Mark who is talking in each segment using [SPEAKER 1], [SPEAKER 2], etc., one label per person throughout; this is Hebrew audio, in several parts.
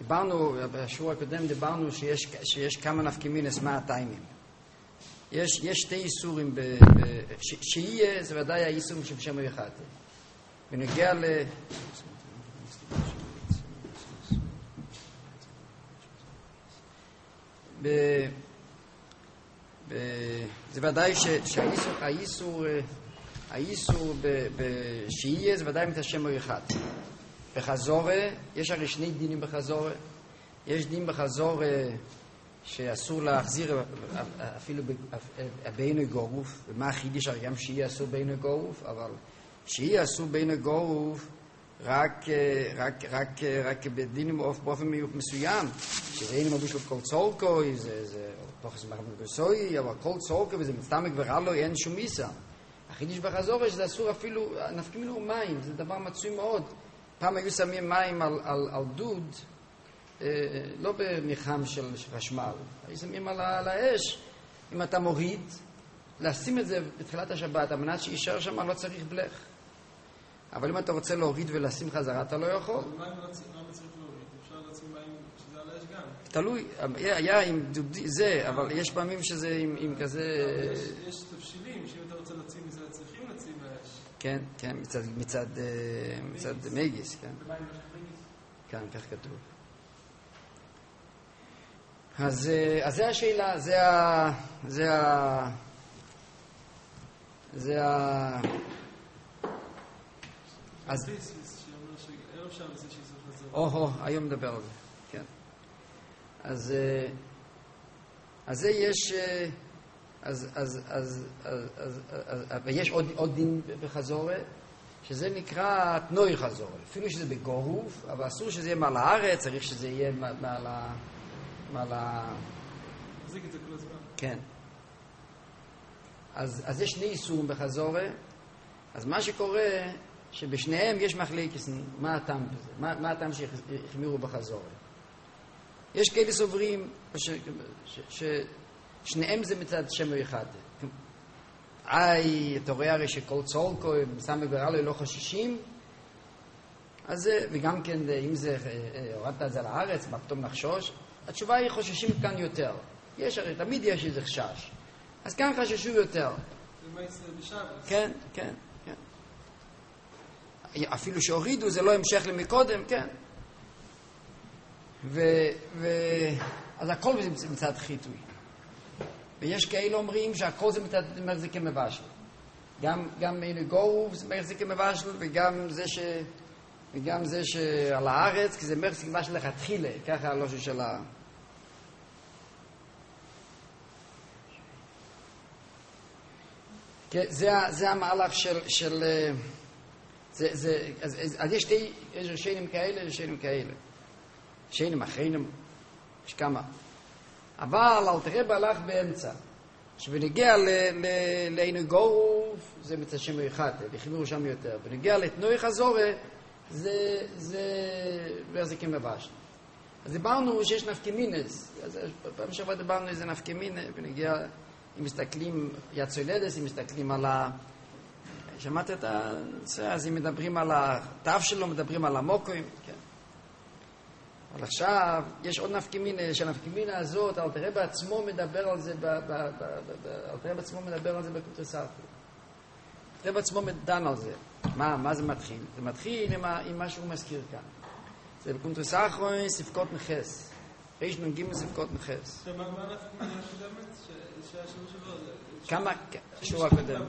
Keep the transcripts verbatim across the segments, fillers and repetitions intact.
[SPEAKER 1] דיברנו, בשיעור הקודם דיברנו שיש, שיש כמה נפקמינס מה הטיימים. יש, יש שתי איסורים, ב, ב, ש, שיהיה, זה ודאי האיסורים של שם אחד. ונגיע ל... ב, ב, זה ודאי ש, שהאיסור, האיסור, האיסור ב, ב, שיהיה, זה ודאי מת שם אחד. בחזורה, יש הרי שני דינים בחזורה. יש דין בחזורה שאסור להחזיר אפילו בעיני גורוף, ומה החידוש? הרי גם שיהיה אסור בעיני גורוף, אבל שיהיה אסור בעיני גורוף רק, רק, רק, רק בדינים באופן מסוים, שזה אין מבוש של כל צורקוי, זה, זה תוכס מגוסוי, אבל כל צורקוי וזה מצטמק ורלו, אין שום מיסה. החידוש בחזורה שזה אסור אפילו, נפקים לו מים, זה דבר מצוי מאוד. פעם היו שמים מים על, על, על דוד, אה, לא במחם של חשמל, היו שמים על, על האש. אם אתה מוריד, לשים את זה בתחילת השבת, על מנת שישאר שם לא צריך בלך. אבל אם אתה רוצה להוריד ולשים חזרה, אתה לא יכול.
[SPEAKER 2] אבל מים לא צריך להוריד, אפשר לשים מים שזה על האש גם.
[SPEAKER 1] תלוי, היה עם דודי, זה, אבל יש פעמים שזה עם, עם כזה...
[SPEAKER 2] יש תבשילים, שאם אתה רוצה להוציא מזה, צריכים להוציא מהאש.
[SPEAKER 1] כן, כן, מצד, מצד, מצד מגיס, כן. כן, כך כתוב. אז, אז זה השאלה, זה ה... זה ה... זה ה... אז... או-הו, היום מדבר על זה, כן. אז... אז זה יש... אז, אז, אז, אז, אז, אז, ויש עוד, עוד דין בחזורה, שזה נקרא תנוי חזורה. אפילו שזה בגורוף, אבל אסור שזה יהיה מעל הארץ, צריך שזה יהיה מעל ה... מעל ה...
[SPEAKER 2] מחזיק את זה כל הזמן. כן.
[SPEAKER 1] אז, אז יש שני איסורים בחזורה, אז מה שקורה, שבשניהם יש מחלוקת, מה הטעם בזה? מה, מה הטעם שהחמירו בחזורה? יש כאלה סוברים ש... ש, ש שניהם זה מצד שם אחד. איי, אתה רואה הרי שכל צורקו, סמק ורלו לא חוששים, אז זה, וגם כן, אם זה, הורדת את זה לארץ, מה פתאום נחשוש? התשובה היא חוששים כאן יותר. יש הרי, תמיד יש איזה חשש. אז כאן חששו יותר.
[SPEAKER 2] זה מה יצא בשבת.
[SPEAKER 1] כן, כן, כן. אפילו שהורידו, זה לא המשך למקודם, כן. ו... ו... אז הכל זה מצד חיתוי. ויש כאלה אומרים שהכל זה מחזיק כמבשל. גם, גם אין גורוף זה מחזיק כמבשל, וגם זה ש... וגם זה שעל הארץ, כי זה מחזיק כמבשל לכתחילה, ככה הלושו של ה... זה, זה המהלך של... של זה, זה, אז, אז, אז יש שתי, יש שיינים כאלה, יש שיינים כאלה. שיינים אחרים, יש כמה. אבל אל תראה בהלך באמצע. שבנגיע לעיני גורוף, זה מצד שם אחד, והחמירו שם יותר. ונגיע לתנוי חזורה, זה, זה, והחזיקים מבשל. אז דיברנו שיש נפקמינס. אז פעם שעברה דיברנו איזה נפקמינה, ונגיע, אם מסתכלים, יצולדס, אם מסתכלים על ה... שמעת את זה? אז אם מדברים על התו שלו, מדברים על המוקוים, כן. אבל עכשיו, יש עוד נפקמינה, שהנפקמינה הזאת, אל תראה בעצמו מדבר על זה, אל תראה בעצמו מדבר על זה בקונטרס אחרון. אל תראה בעצמו דן על זה. מה, מה זה מתחיל? זה מתחיל עם, עם מה שהוא מזכיר כאן. זה בקונטרס אחרון, ספקות מחס. יש נונגים ספקות מחס.
[SPEAKER 2] מה הנפקמינה הקודמת? שהשיעור שלו...
[SPEAKER 1] כמה, שיעור הקודם.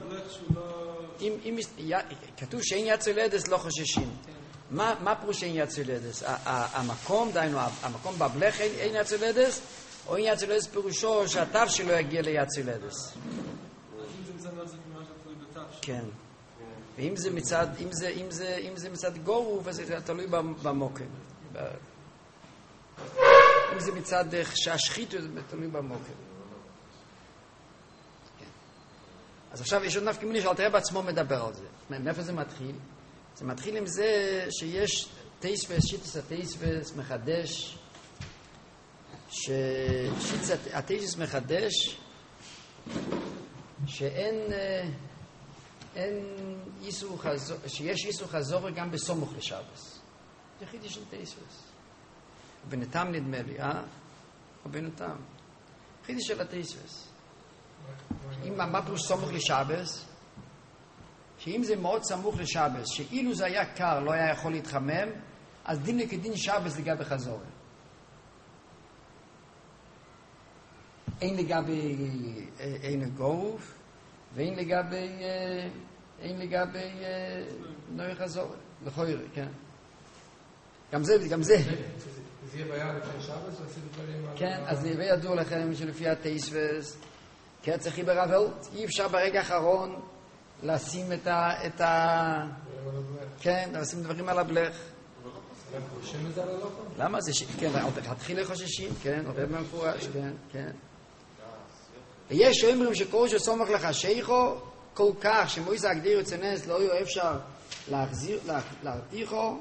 [SPEAKER 1] כתוב שאין יצולדס לא חוששים. מה, מה פירוש אין יצולדס? המקום, דיינו, המקום בבלך אין יצולדס, או אין יצולדס פירושו שהתו שלו יגיע ליצולדס.
[SPEAKER 2] אם זה מצד נפזק ממש תלוי בתו שלו. כן.
[SPEAKER 1] ואם זה מצד, אם זה, אם זה, אם זה מצד גורוף, אז זה תלוי במוקם. אם זה מצד שהשחיתו, זה תלוי במוקם. אז עכשיו יש עוד נפקמינה שאל תראה בעצמו מדבר על זה. מאיפה זה מתחיל? זה מתחיל עם זה שיש טייספס, שיטס הטייספס מחדש, ששיטס הטייספס מחדש, שאין, אין איסור חזור, שיש איסור חזור גם בסמוך לשבס. זה חידוש של טייספס. בנתם נדמה לי, אה? או בנתם. חידוש של התייסבס. אם מה פירוש סמוך לשבס? שאם זה מאוד סמוך לשבס, שאילו זה היה קר, לא היה יכול להתחמם, אז דין לכדין שבס לגבי חזור. אין לגבי אין גוף, ואין לגבי אין לגבי נוי חזור. לכויר, כן. גם זה, גם זה.
[SPEAKER 3] זה יהיה בעיה לפני שבס, ועשינו דברים...
[SPEAKER 1] כן, אז זה ידוע לכם שלפי התייסבס, כן, צריך ברבלט, אי אפשר ברגע האחרון לשים את ה... את ה... כן, לשים דברים על הבלך.
[SPEAKER 3] למה חוששים את זה על הלוחם?
[SPEAKER 1] למה זה ש... כן, התחיל לחוששים, כן, הרבה במפורש, כן, כן. ויש שאומרים שכל שסומך לך שייכו, כל כך שמויסה הגדיר יוצנס לא יהיה אפשר להחזיר, להרתיחו.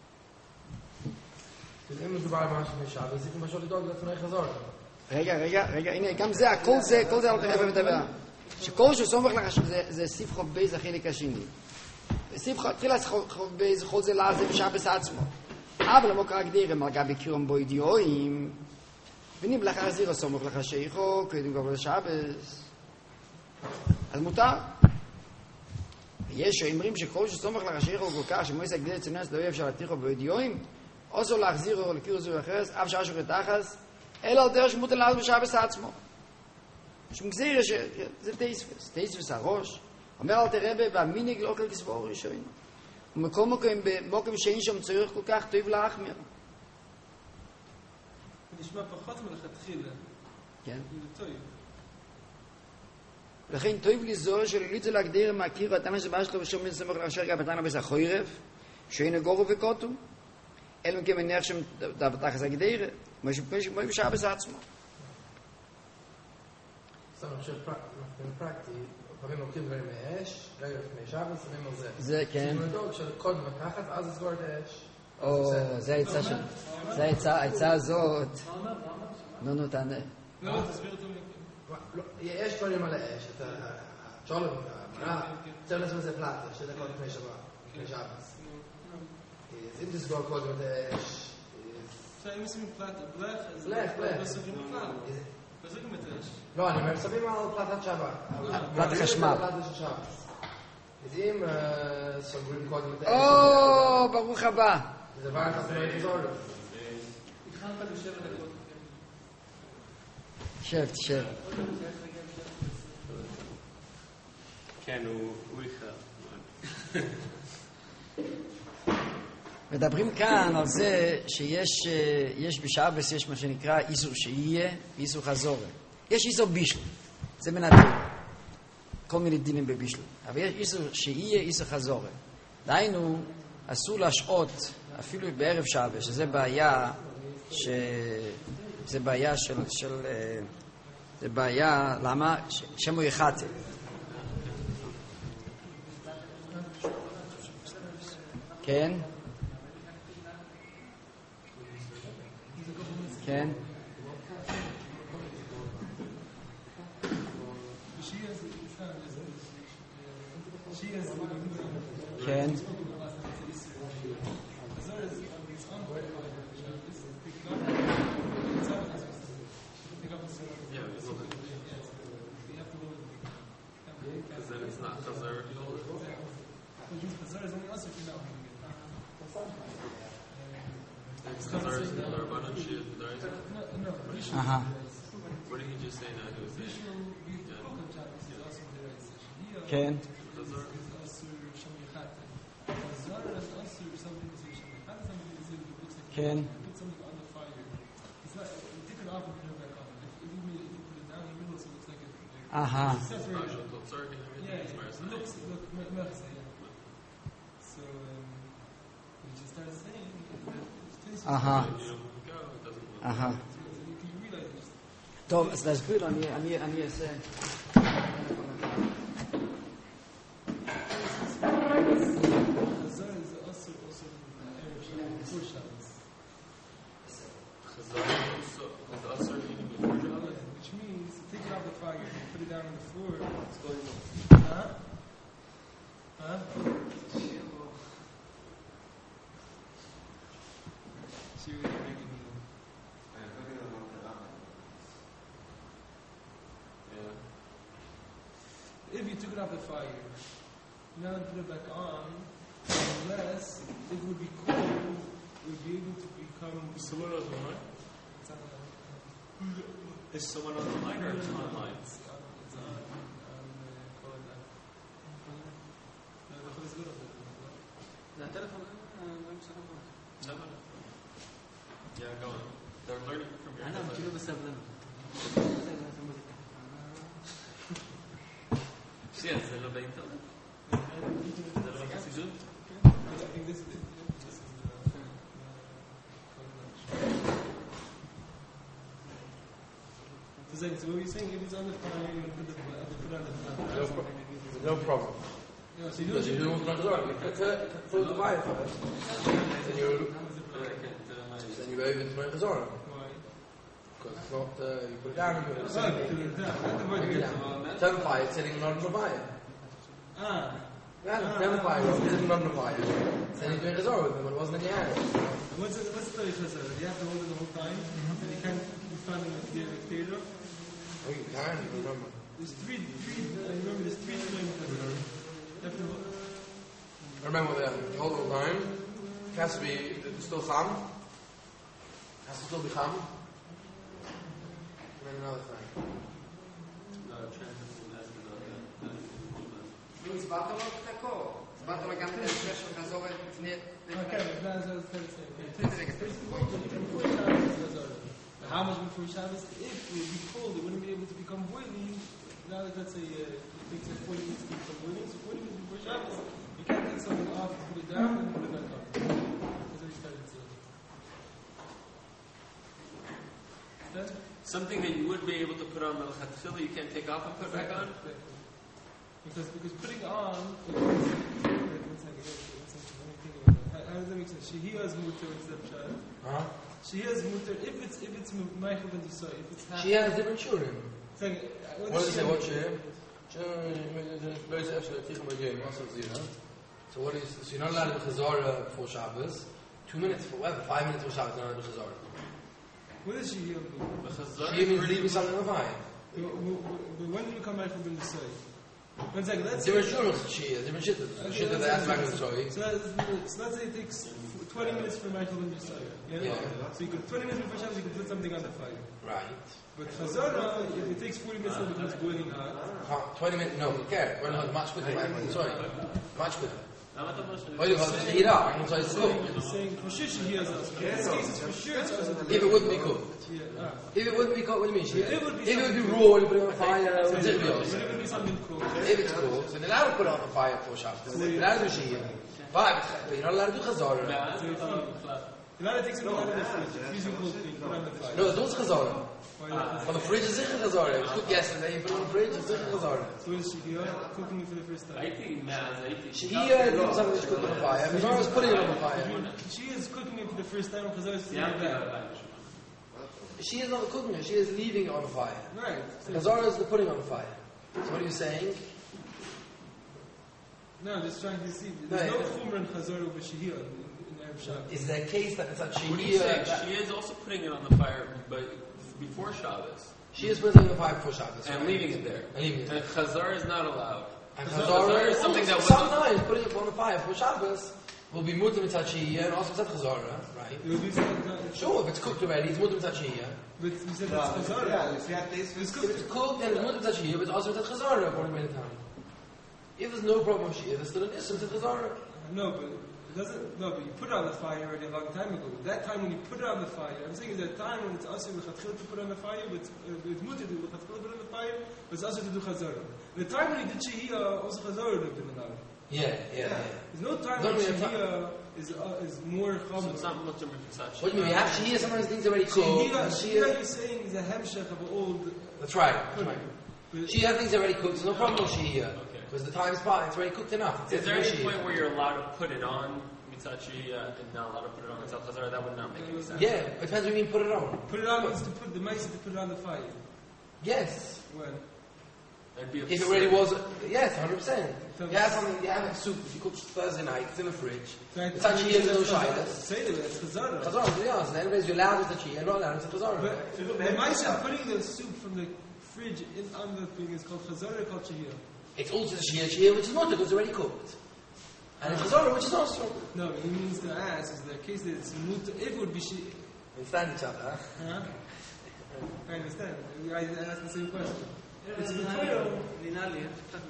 [SPEAKER 3] אם מדובר על משהו משבס, זה כמו לדאוג לפני חזור.
[SPEAKER 1] רגע, רגע, רגע, הנה, גם זה, הכל זה, כל זה על תראה ומדבר. שכל שסומך לך, זה, זה סיף חוב בייז החלק השני. סיף חוב, תחילה חוב בייז, כל זה לעזה בשבס עצמו. אבל לא מוקר הגדיר, הם הרגע בקירום בו אידיואים, ונים לך החזיר, סומך לך שייכו, קודם כל לשבס. אז מותר. יש שאומרים שכל שסומך לך שייכו כל כך, שמויס הגדיר צנס לא יהיה אפשר להתיכו בו אידיואים, אוסו להחזיר או לקיר זו אחרת, אף שעה שוקת תחס, אלא על דרך שמות אליו בשבס עצמו. שמגזיר שזה תייספס, תייספס הראש. אומר אל תרבה, והמיניג לא כל כסבור ראשון. ומקום מוקם במוקם שאין שם צריך כל כך טוב להחמיר.
[SPEAKER 2] נשמע פחות מלכתחילה.
[SPEAKER 1] כן.
[SPEAKER 2] זה טוב.
[SPEAKER 1] לכן טוב לזור שלילית זה להגדיר מהכיר, התאמה שבא שלו ושום מסמך לאשר גם בתנה בס החוירף, שאין הגורו וקוטו, אלא מכם מניח שם דבתחס הגדיר, כמו בשבס עצמו.
[SPEAKER 3] סתם, אני חושב פרקטי, דברים לוקחים דברים מאש, רגע לפני שבס, שמים על זה.
[SPEAKER 1] זה, כן.
[SPEAKER 3] צריכים לדאוג שקודם לקחת, אז לסגור את האש.
[SPEAKER 1] או, זה העצה של... זה העצה הזאת. נו, נו, תענה.
[SPEAKER 2] לא, תסביר אותו.
[SPEAKER 3] יש דברים על האש, את הצ'ולם, המראה, צריך לעשות את זה פלטה, שתי דקות לפני שבת, לפני שבס. אז אם תסגור קודם את האש...
[SPEAKER 2] עכשיו, אם עושים פלטה, בלך, אז
[SPEAKER 3] בלך, בלך.
[SPEAKER 2] לא סוגרים בכלל. לא סוגרים את האש.
[SPEAKER 3] לא, אני אומר, שמים על פלטת שבת.
[SPEAKER 1] פלטת חשמל.
[SPEAKER 3] פלטת של שבס. אז אם סוגרים קודם את האש...
[SPEAKER 1] או, ברוך הבא.
[SPEAKER 3] זה דבר אחד לא יחזור לו.
[SPEAKER 2] התחלת בשבע דקות.
[SPEAKER 1] שב, תשב.
[SPEAKER 4] כן, הוא איחר.
[SPEAKER 1] מדברים כאן על זה שיש יש בשבס, יש מה שנקרא איסור שיהיה ואיסור חזור. יש איסור בישל, זה מנתן. כל מיני דינים בבישל. אבל יש איסור שיהיה, איסור חזור. דהיינו, אסור להשעות, אפילו בערב שבס, שזה בעיה, ש... זה בעיה של... של... זה בעיה, למה? שמו יחתה. כן? כן? כן? Uh-huh.
[SPEAKER 4] What did he just say now? He was saying,
[SPEAKER 1] כן. כן. אהה. אהה. אהה. טוב, אז להסביר, אני, אני, אני אעשה...
[SPEAKER 2] Which means to take it off the fire and put it down on the floor. Huh? Huh? See what you're making me. took it off the fire. Now put it back on, unless it would be cold, it would be able to become.
[SPEAKER 4] Someone on the line? Is someone on the line or it's online?
[SPEAKER 2] It's on, it's on, on uh, call it that. No, the phone is good of it.
[SPEAKER 5] זה הטלפון, לא משנה
[SPEAKER 4] No, no. Yeah, go on. They're learning from your
[SPEAKER 5] אנא,
[SPEAKER 4] telephone.
[SPEAKER 5] כאילו בסבלנות.
[SPEAKER 4] שנייה, זה לא באינטרנט? זה לא בצידות?
[SPEAKER 2] I think this is it. This is the. So, so what you're saying, if it's on the fire, you put, the, put it on the fire.
[SPEAKER 3] No, pro- no problem.
[SPEAKER 2] Yeah, so you
[SPEAKER 3] Because you
[SPEAKER 2] don't
[SPEAKER 3] don't want to go you put the put the fire first. Then you then you go over to the Chazorah.
[SPEAKER 2] Why?
[SPEAKER 3] Because it's not uh, you put it down and put it
[SPEAKER 2] Oh,
[SPEAKER 3] sitting.
[SPEAKER 2] put it down. Not the word
[SPEAKER 3] Put
[SPEAKER 2] you
[SPEAKER 3] it
[SPEAKER 2] get
[SPEAKER 3] down. Turn fire sitting not on the fire.
[SPEAKER 2] Ah.
[SPEAKER 3] Yeah, turn the fire sitting not on the fire. Then you do a Chazorah with them when it wasn't in your hand.
[SPEAKER 2] What's the, what's the story for Chazorah? You have to hold it the whole time, and you can't be found in the dictator.
[SPEAKER 3] Oh, you can, you remember.
[SPEAKER 2] There's three, three, I remember there's three times Chazorah. You have to hold.
[SPEAKER 3] I remember that the whole time. It has to be it's still cham. It has to still be cham. And then another thing.
[SPEAKER 4] No, transit from that to the-
[SPEAKER 1] נו, הסברת לו את הכל. הסברת לו גם את ההמשך של חזור לפני...
[SPEAKER 2] Okay, that's what I was going to say. Okay.
[SPEAKER 1] רגע,
[SPEAKER 2] Before Shabbos, Chazorah. How much before Shabbos? If it would be cold, it wouldn't be able to become boiling. Now that let's say uh, it takes like forty minutes to become boiling, so forty minutes before Shabbos, you can't take something off, put it down, and put it back on. That's what we started saying. Then,
[SPEAKER 4] Something that you would be able to put on Melchatchila, you can't take off and put back on?
[SPEAKER 2] Because because putting on. Wait, one second, one second, let me think about that. How, how does that make sense? Shehiyah is mutter instead of shad.
[SPEAKER 3] Huh?
[SPEAKER 2] Shehiyah is mutter if it's if it's Michael ben Yisai, if it's half.
[SPEAKER 3] She has different children.
[SPEAKER 2] It's like, uh,
[SPEAKER 3] What does it say?
[SPEAKER 2] Shehiyah?
[SPEAKER 3] What she? So what is? So you're not allowed to do Chazorah before Shabbos. Two minutes for whatever. Five minutes before Shabbos, you're not allowed to do Chazorah.
[SPEAKER 2] What does Shehiyah do?
[SPEAKER 4] The Chazar
[SPEAKER 3] She
[SPEAKER 4] is
[SPEAKER 3] means
[SPEAKER 4] already-
[SPEAKER 3] leaving something on fire.
[SPEAKER 2] But when do you come Michael ben Yisai? One second, let's
[SPEAKER 3] Different
[SPEAKER 2] say.
[SPEAKER 3] children, she different shit.
[SPEAKER 2] Okay,
[SPEAKER 3] Shit that
[SPEAKER 2] let's
[SPEAKER 3] they ask
[SPEAKER 2] say-
[SPEAKER 3] back in the story.
[SPEAKER 2] So, let's- so let's say it takes twenty minutes for Michael ben Yisai. Yeah?
[SPEAKER 3] Yeah.
[SPEAKER 2] So you could twenty minutes before Shabbos, you could put something on the fire.
[SPEAKER 3] Right.
[SPEAKER 2] But Chazorah, if it takes forty minutes, it becomes boiling hot.
[SPEAKER 3] Huh, Twenty minutes. No, we care. We're not much quicker. Sorry, much quicker.
[SPEAKER 4] למה אתה אומר שאני-
[SPEAKER 3] Well, you got to heat up. And so it's
[SPEAKER 2] saying,
[SPEAKER 3] cooked.
[SPEAKER 2] it's saying for sure Shehiyah is also. In this case, it's for sure it's also.
[SPEAKER 3] If it wouldn't be cooked.
[SPEAKER 2] Yeah, ah.
[SPEAKER 3] If it wouldn't be cooked, what do you mean? She?
[SPEAKER 2] If it would be
[SPEAKER 3] If it would be
[SPEAKER 2] something-
[SPEAKER 3] raw, you put it on fire.
[SPEAKER 2] So
[SPEAKER 3] What's
[SPEAKER 2] it
[SPEAKER 3] it be?
[SPEAKER 2] would be something cool.
[SPEAKER 3] If it's cooked, then you're allowed to put it on the fire for Shabbos. You're allowed to do Shia. But you're not allowed to do Chazorah.
[SPEAKER 4] ואז
[SPEAKER 2] So it's
[SPEAKER 4] בכלל.
[SPEAKER 2] You know, it takes something out of the fridge, a freezing cold thing, put on the fire.
[SPEAKER 3] No, it's not Chazorah.
[SPEAKER 2] Why not?
[SPEAKER 3] On the fridge is Zichar Chazorah. It was cooked yesterday, you put it on the fridge, it's Zichar Chazorah.
[SPEAKER 2] So is Shehiyah cooking it for the first time?
[SPEAKER 4] הייתי מאז, הייתי...
[SPEAKER 3] Shia is something that's cooked on the fire. Chazorah is putting it on the fire.
[SPEAKER 2] She is cooking it for the first time, because I was saying
[SPEAKER 4] סיימתי
[SPEAKER 2] that.
[SPEAKER 4] עליי.
[SPEAKER 3] She is not cooking it, she is leaving it on the fire.
[SPEAKER 2] Right. So,
[SPEAKER 3] Chazorah is the putting on the fire. So what are you saying?
[SPEAKER 2] no, I'm just trying to see. There's
[SPEAKER 3] No,
[SPEAKER 2] no
[SPEAKER 3] yeah.
[SPEAKER 2] chumrah and chazorah with Shehiyah in the Arab Shabbos.
[SPEAKER 3] Is there a case that it's a
[SPEAKER 4] What do you say?
[SPEAKER 3] Shia?
[SPEAKER 4] She is also putting it on the fire, but before Shabbos,
[SPEAKER 3] She is putting it on the fire before Shabbos.
[SPEAKER 4] and
[SPEAKER 3] right?
[SPEAKER 4] leaving it there.
[SPEAKER 3] And leaving it
[SPEAKER 4] And Chazar is not allowed.
[SPEAKER 3] And
[SPEAKER 4] Chazar
[SPEAKER 3] Chazorah
[SPEAKER 4] is something that wasn't...
[SPEAKER 3] sometimes putting it on the fire for Shabbos will be mutter mitzat Shia and also mitzat Chazorah, right?
[SPEAKER 2] It would be something that-
[SPEAKER 3] Sure, if it's cooked already, it's mutter mitzat Shia.
[SPEAKER 2] But you said it's chazorah. It's
[SPEAKER 3] If
[SPEAKER 2] cooked.
[SPEAKER 3] it's cooked, then it's mutter mitzat Shia, but it's also mitzat Chazorah according to the time. If there's no problem with Shia, there's still an issue mitzat Chazorah.
[SPEAKER 2] No, but it doesn't. No, but you put it on the fire already a long time ago. That time when you put it on the fire, I'm saying is that time when it's also l'chatchila to put it on the fire, but it's, uh, it's mutter to l'chatchila to put it on the fire, but it's also to do chazorah. The time when you did shehiyah, also chazorah would have been allowed.
[SPEAKER 3] Yeah, yeah, yeah.
[SPEAKER 2] There's no time
[SPEAKER 3] Don't
[SPEAKER 2] when
[SPEAKER 3] we have time?
[SPEAKER 2] shehiyah is uh, is more
[SPEAKER 4] So
[SPEAKER 2] chumrah.
[SPEAKER 4] it's not much of a perception.
[SPEAKER 3] What do you mean? You have Shia, sometimes things already cooked.
[SPEAKER 2] Shehiyah,
[SPEAKER 3] and
[SPEAKER 2] shehiyah,
[SPEAKER 3] Shia,
[SPEAKER 2] you're saying is a hemshech of an old.
[SPEAKER 3] that's right. That's right.
[SPEAKER 2] But
[SPEAKER 3] Shia things already cooked, there's no problem with Shia.
[SPEAKER 4] Okay.
[SPEAKER 3] Because the time's fine, it's already cooked enough. It's
[SPEAKER 4] Is there any
[SPEAKER 3] Shia.
[SPEAKER 4] point where you're allowed to put it on Mitzachi uh, and not allowed to put it on Mitzat Chazar? That would not make any sense.
[SPEAKER 3] Yeah, it depends what you mean put it on.
[SPEAKER 2] put it on means to put the mice to put it on the fire.
[SPEAKER 3] Yes.
[SPEAKER 2] When?
[SPEAKER 4] That'd be
[SPEAKER 3] If it
[SPEAKER 4] absurd.
[SPEAKER 3] already was, yes, one hundred percent.
[SPEAKER 2] So-
[SPEAKER 3] You have something, you have a soup, you cook Thursday night, it's in the fridge.
[SPEAKER 2] So I
[SPEAKER 3] It's actually in no shaylas.
[SPEAKER 2] Say to it, it's chazorah.
[SPEAKER 3] Chazorah, yes, and anyways, you're allowed with the Shia, not allowed with the Chazorah.
[SPEAKER 2] But the mice are putting the soup from the fridge in on the thing is called chazorah, called shehiyah.
[SPEAKER 3] It's also the Shia Shia, which is mutter, because it's already cooked. And it's Chazorah, which is also.
[SPEAKER 2] No, he means to ask is the case that it's mutter. If it would be she.
[SPEAKER 3] Understand each other, huh?
[SPEAKER 2] Huh? I understand. I, I asked the same question. It's a
[SPEAKER 5] Vinali.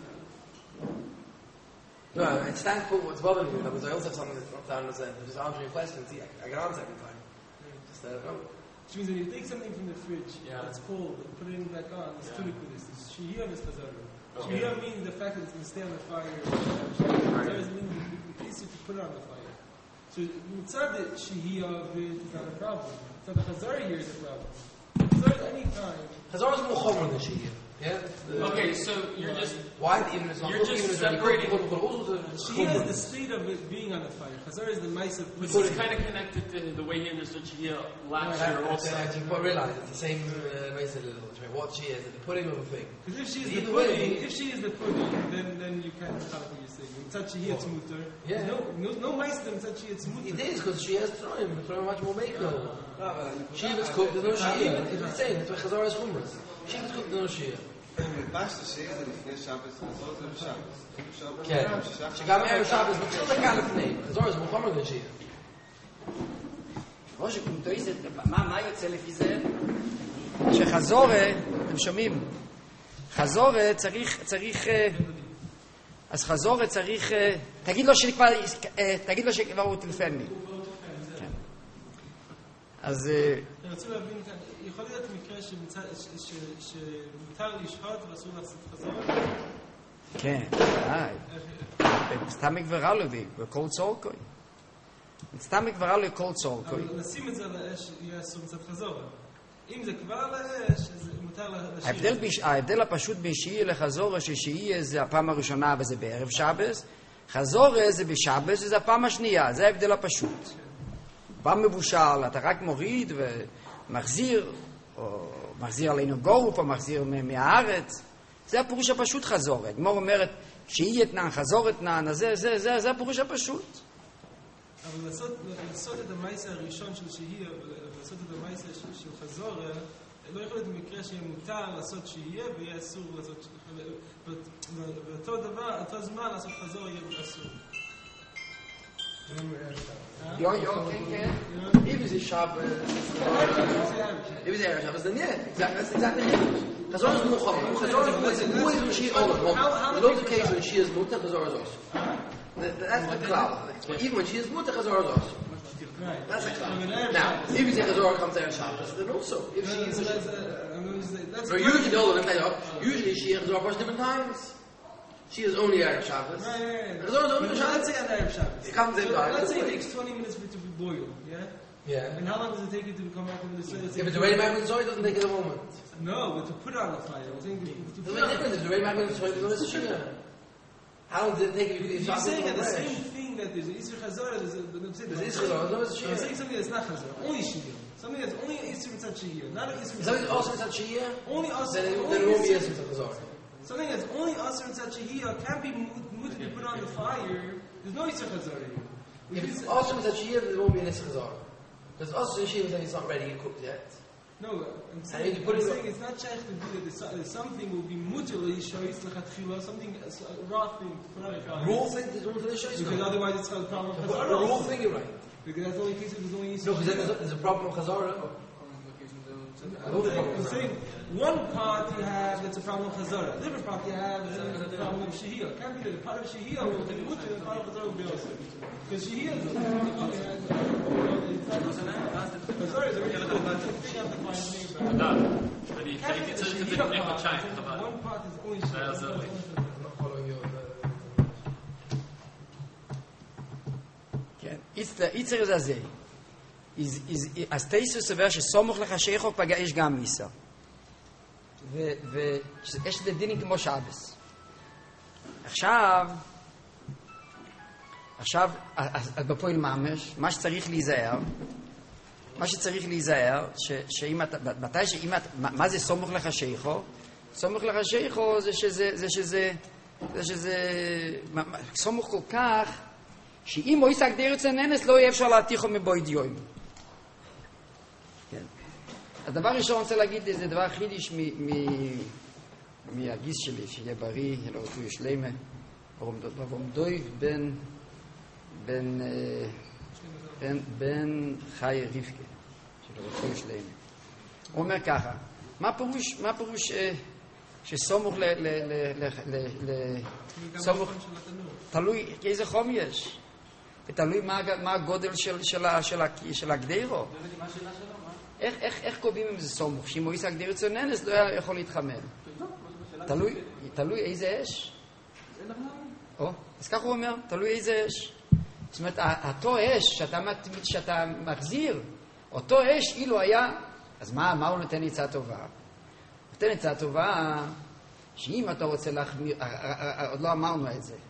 [SPEAKER 3] No, I understand what's bothering me, because I also have something that's not to understand. I'm just answering your question. See, I, I can answer every time. Just let it know.
[SPEAKER 2] Which means when you take something from the fridge,
[SPEAKER 4] Yeah.
[SPEAKER 2] it's cold, and put it in back on, it's
[SPEAKER 4] Yeah.
[SPEAKER 2] tunic with this. It's shihiyah and it's chazara.
[SPEAKER 4] Okay.
[SPEAKER 2] Shihiyah means the fact that it's going to stay on the fire. Chazara means in case you put it on the fire. So it's not that shihiyah of it is not a problem. It's not the chazara here is a problem. Chazara any time.
[SPEAKER 3] Chazorah is more chomer than Shia. Yeah? The-
[SPEAKER 4] Okay, so you're just
[SPEAKER 3] Why? Even if it's not
[SPEAKER 4] You're
[SPEAKER 3] cooked,
[SPEAKER 4] just
[SPEAKER 3] even if it's already
[SPEAKER 4] separating-
[SPEAKER 3] cooked, but also the
[SPEAKER 2] Shihiyah is the state of it being on the fire. Chazara is the mice of
[SPEAKER 4] This
[SPEAKER 2] putting
[SPEAKER 4] is kind of connected to the way he understood Shia last
[SPEAKER 3] Yeah,
[SPEAKER 4] year also.
[SPEAKER 3] I actually quite realize it's the same uh, way a little bit. What she is, the pudding of a thing.
[SPEAKER 2] Because if she is the
[SPEAKER 3] Either
[SPEAKER 2] pudding,
[SPEAKER 3] way-
[SPEAKER 2] if she is the pudding, then then you can't stop what you're saying. Mitzat shihiyah it's mutter.
[SPEAKER 3] Yeah.
[SPEAKER 2] No, no, no mice of mitzat shihiyah it's mutter.
[SPEAKER 3] It is, because she has Troim, the Troim much more maker. She was cooked, there's no Shia. It's the same, it's why Chazorah is chumras. She was cooked, there's no Shia.
[SPEAKER 6] פשט שיש זה לפני שבס, חזור זה בשבס.
[SPEAKER 3] כן, שגם ערב שבס, מתחיל דקה לפני. חזור זה מוחמר תhan Shia.
[SPEAKER 1] ראש הקומטואיסט, מה, מה יוצא לפי זה? שחזורה, אתם שומעים? חזורה צריך, צריך, אה, אז חזורה צריך, אה, תגיד לו שכבר, אה, תגיד לו שכבר הוא טלפני. כן. אז, אה,
[SPEAKER 2] אני רוצה להבין, יכול להיות מקרה שמצא- ש- ש- שמותר לשחוט ואסור לעשות חזרה?
[SPEAKER 1] כן, די. סתם גברה לוי, בכל צורקוי. סתם גברה לכל צורקוי.
[SPEAKER 2] אבל לשים את זה על האש יהיה אסור מצד חזרה. אם זה כבר על האש, אז מותר להשאיר.
[SPEAKER 1] ההבדל, בש... ההבדל הפשוט בין שיעי לחזורה, ששיעי זה הפעם הראשונה וזה בערב שבס, חזורה זה בשבס וזה הפעם השנייה, זה ההבדל הפשוט. פעם מבושל, אתה רק מוריד ומחזיר, או מחזיר עלינו גורף, או מחזיר מהארץ, זה הפירוש הפשוט חזורה. הגמור אומרת, שיעי אתנן, חזור אתנן, אז זה, זה, זה, זה הפירוש הפשוט.
[SPEAKER 2] אבל לעשות, לעשות את המייסה הראשון של שהייה, ולעשות את המייסה של, של חזורה, לא יכול להיות במקרה שיהיה מותר לעשות שהייה ויהיה אסור לעשות, ואותו דבר, אותו זמן לעשות חזורה יהיה אסור.
[SPEAKER 1] יו, יו, כן, כן.
[SPEAKER 3] If it's a Shabbos, if it's a Shabbos, then yeah, exactly, that's exactly it. Chazorah is Muhammad. Chazorah is more than she all of them. Loads of cases when she is mutter, Chazorah is also. That- That's the cloud. Even when she is mutter, Chazorah is also.
[SPEAKER 2] Right.
[SPEAKER 3] That's a cloud. Now, if it's a Chazorah comes there on Shabbos, then also, if she is
[SPEAKER 2] So
[SPEAKER 3] a
[SPEAKER 2] that's, uh, I'm going to say, that's
[SPEAKER 3] So usually all of them, they are- usually she and Chazorah are different times. She is only Erev Shabbos.
[SPEAKER 2] Right, right, right.
[SPEAKER 3] Chazorah is only
[SPEAKER 2] But
[SPEAKER 3] Shabbos.
[SPEAKER 2] let's say on Erev Shabbos.
[SPEAKER 3] It comes in
[SPEAKER 2] So
[SPEAKER 3] time.
[SPEAKER 2] let's say it takes twenty minutes for it to be boiled, yeah?
[SPEAKER 3] Yeah.
[SPEAKER 2] And how long does it take it to come back into the soil?
[SPEAKER 3] If it's already back with the soil, it doesn't take it a moment.
[SPEAKER 2] No, but to put it on the fire. I'm saying to, to
[SPEAKER 3] There's
[SPEAKER 2] put
[SPEAKER 3] no
[SPEAKER 2] it on the
[SPEAKER 3] difference. If it's already back with the soil, there's no Shia. How long did it take you to get
[SPEAKER 2] You're
[SPEAKER 3] Shabbos
[SPEAKER 2] saying that
[SPEAKER 3] from
[SPEAKER 2] the
[SPEAKER 3] fresh?
[SPEAKER 2] same thing that there's an Isser Chazara, there's a, I'm saying,
[SPEAKER 3] There's Isser Chazara, no, it's
[SPEAKER 2] I'm
[SPEAKER 3] Shia.
[SPEAKER 2] saying something that's not Chazara, only Shia. Something that's only Isser Mitzat Shia, not an Isser
[SPEAKER 3] If something's
[SPEAKER 2] Mitzat
[SPEAKER 3] also inside Shia,
[SPEAKER 2] Only Isser,
[SPEAKER 3] then it,
[SPEAKER 2] only
[SPEAKER 3] then it won't be
[SPEAKER 2] Isser-
[SPEAKER 3] Esrim Chazor.
[SPEAKER 2] Something that's only Isser Mitzat Shia can't be moved to put on the fire. There's no Isser Chazara here. Which
[SPEAKER 3] If
[SPEAKER 2] means-
[SPEAKER 3] it's also inside Shia, then there won't be an Esrim Chazor. Because also in Shia, then it's not ready, it's cooked yet.
[SPEAKER 2] No, I'm
[SPEAKER 3] And
[SPEAKER 2] saying,
[SPEAKER 3] you put
[SPEAKER 2] I'm
[SPEAKER 3] it-
[SPEAKER 2] saying it's not shaykh to do that. There's so- there's something will be mutually shoyis lechatchila, something a raw thing to put on the fire.
[SPEAKER 3] Rule thing, there's one for the Shia.
[SPEAKER 2] Because otherwise it's called a problem of
[SPEAKER 3] The
[SPEAKER 2] Chazara.
[SPEAKER 3] rule
[SPEAKER 2] also.
[SPEAKER 3] thing, you're right.
[SPEAKER 2] Because that's the only case if there's only Isser
[SPEAKER 3] No, because then
[SPEAKER 2] Shia.
[SPEAKER 3] there's a, there's a problem with Chazorah.
[SPEAKER 2] I'm saying, I'm saying one part you have that's a problem of Chazara. The different part you have is a problem of Shehiyah. It can't be that the part of Shehiyah will be mutter and the part of Chazara will be also. Because Shehiyah is Chazara is already good. That's the thing of the fine thing about it.
[SPEAKER 4] Da. But die
[SPEAKER 2] Can't be
[SPEAKER 4] Fake
[SPEAKER 2] the
[SPEAKER 4] ist ein
[SPEAKER 2] Shehiyah
[SPEAKER 4] bisschen
[SPEAKER 2] part.
[SPEAKER 4] scheint, aber
[SPEAKER 2] One part is only
[SPEAKER 4] Ja, also-
[SPEAKER 2] Shehiyah.
[SPEAKER 3] I'm not following you.
[SPEAKER 1] כן. איצר זה זה. אז תייסו סבר שסומך לך שייכו פגע יש גם מיסה. ויש את דינים כמו שבס. עכשיו, עכשיו, אז בפועל ממש, מה שצריך להיזהר, מה שצריך להיזהר, שאם אתה, מתי שאם אתה, מה זה סומך לך שייכו? סומך לך שייכו זה שזה, זה שזה, זה שזה, סומך כל כך, שאם הוא יסק דרך צננס לא יהיה אפשר להתיכו מבוי דיום. כן. הדבר ראשון אני רוצה להגיד, זה דבר חידיש מהגיס שלי, שיהיה בריא, יהיה לו רפואי שלמה, ורומדוי בן, בן, בן, בן חי רבקה, שיהיה לו רפואי שלמה. הוא אומר ככה, מה פירוש, מה פירוש שסומוך ל... ל... ל... ל... ל... סומוך... תלוי איזה חום יש, ותלוי מה הגודל של הגדירו. איך, איך, איך קובעים אם זה סומוך? שאם הוא יישא גדיר צוננס לא יכול להתחמם. תלוי, תלוי איזה אש. או, אז ככה הוא אומר, תלוי איזה אש. זאת אומרת, אותו אש שאתה, שאתה מחזיר, אותו אש אילו היה, אז מה, מה הוא נותן עצה טובה? הוא נותן עצה טובה שאם אתה רוצה להחמיר, עוד לא אמרנו את זה.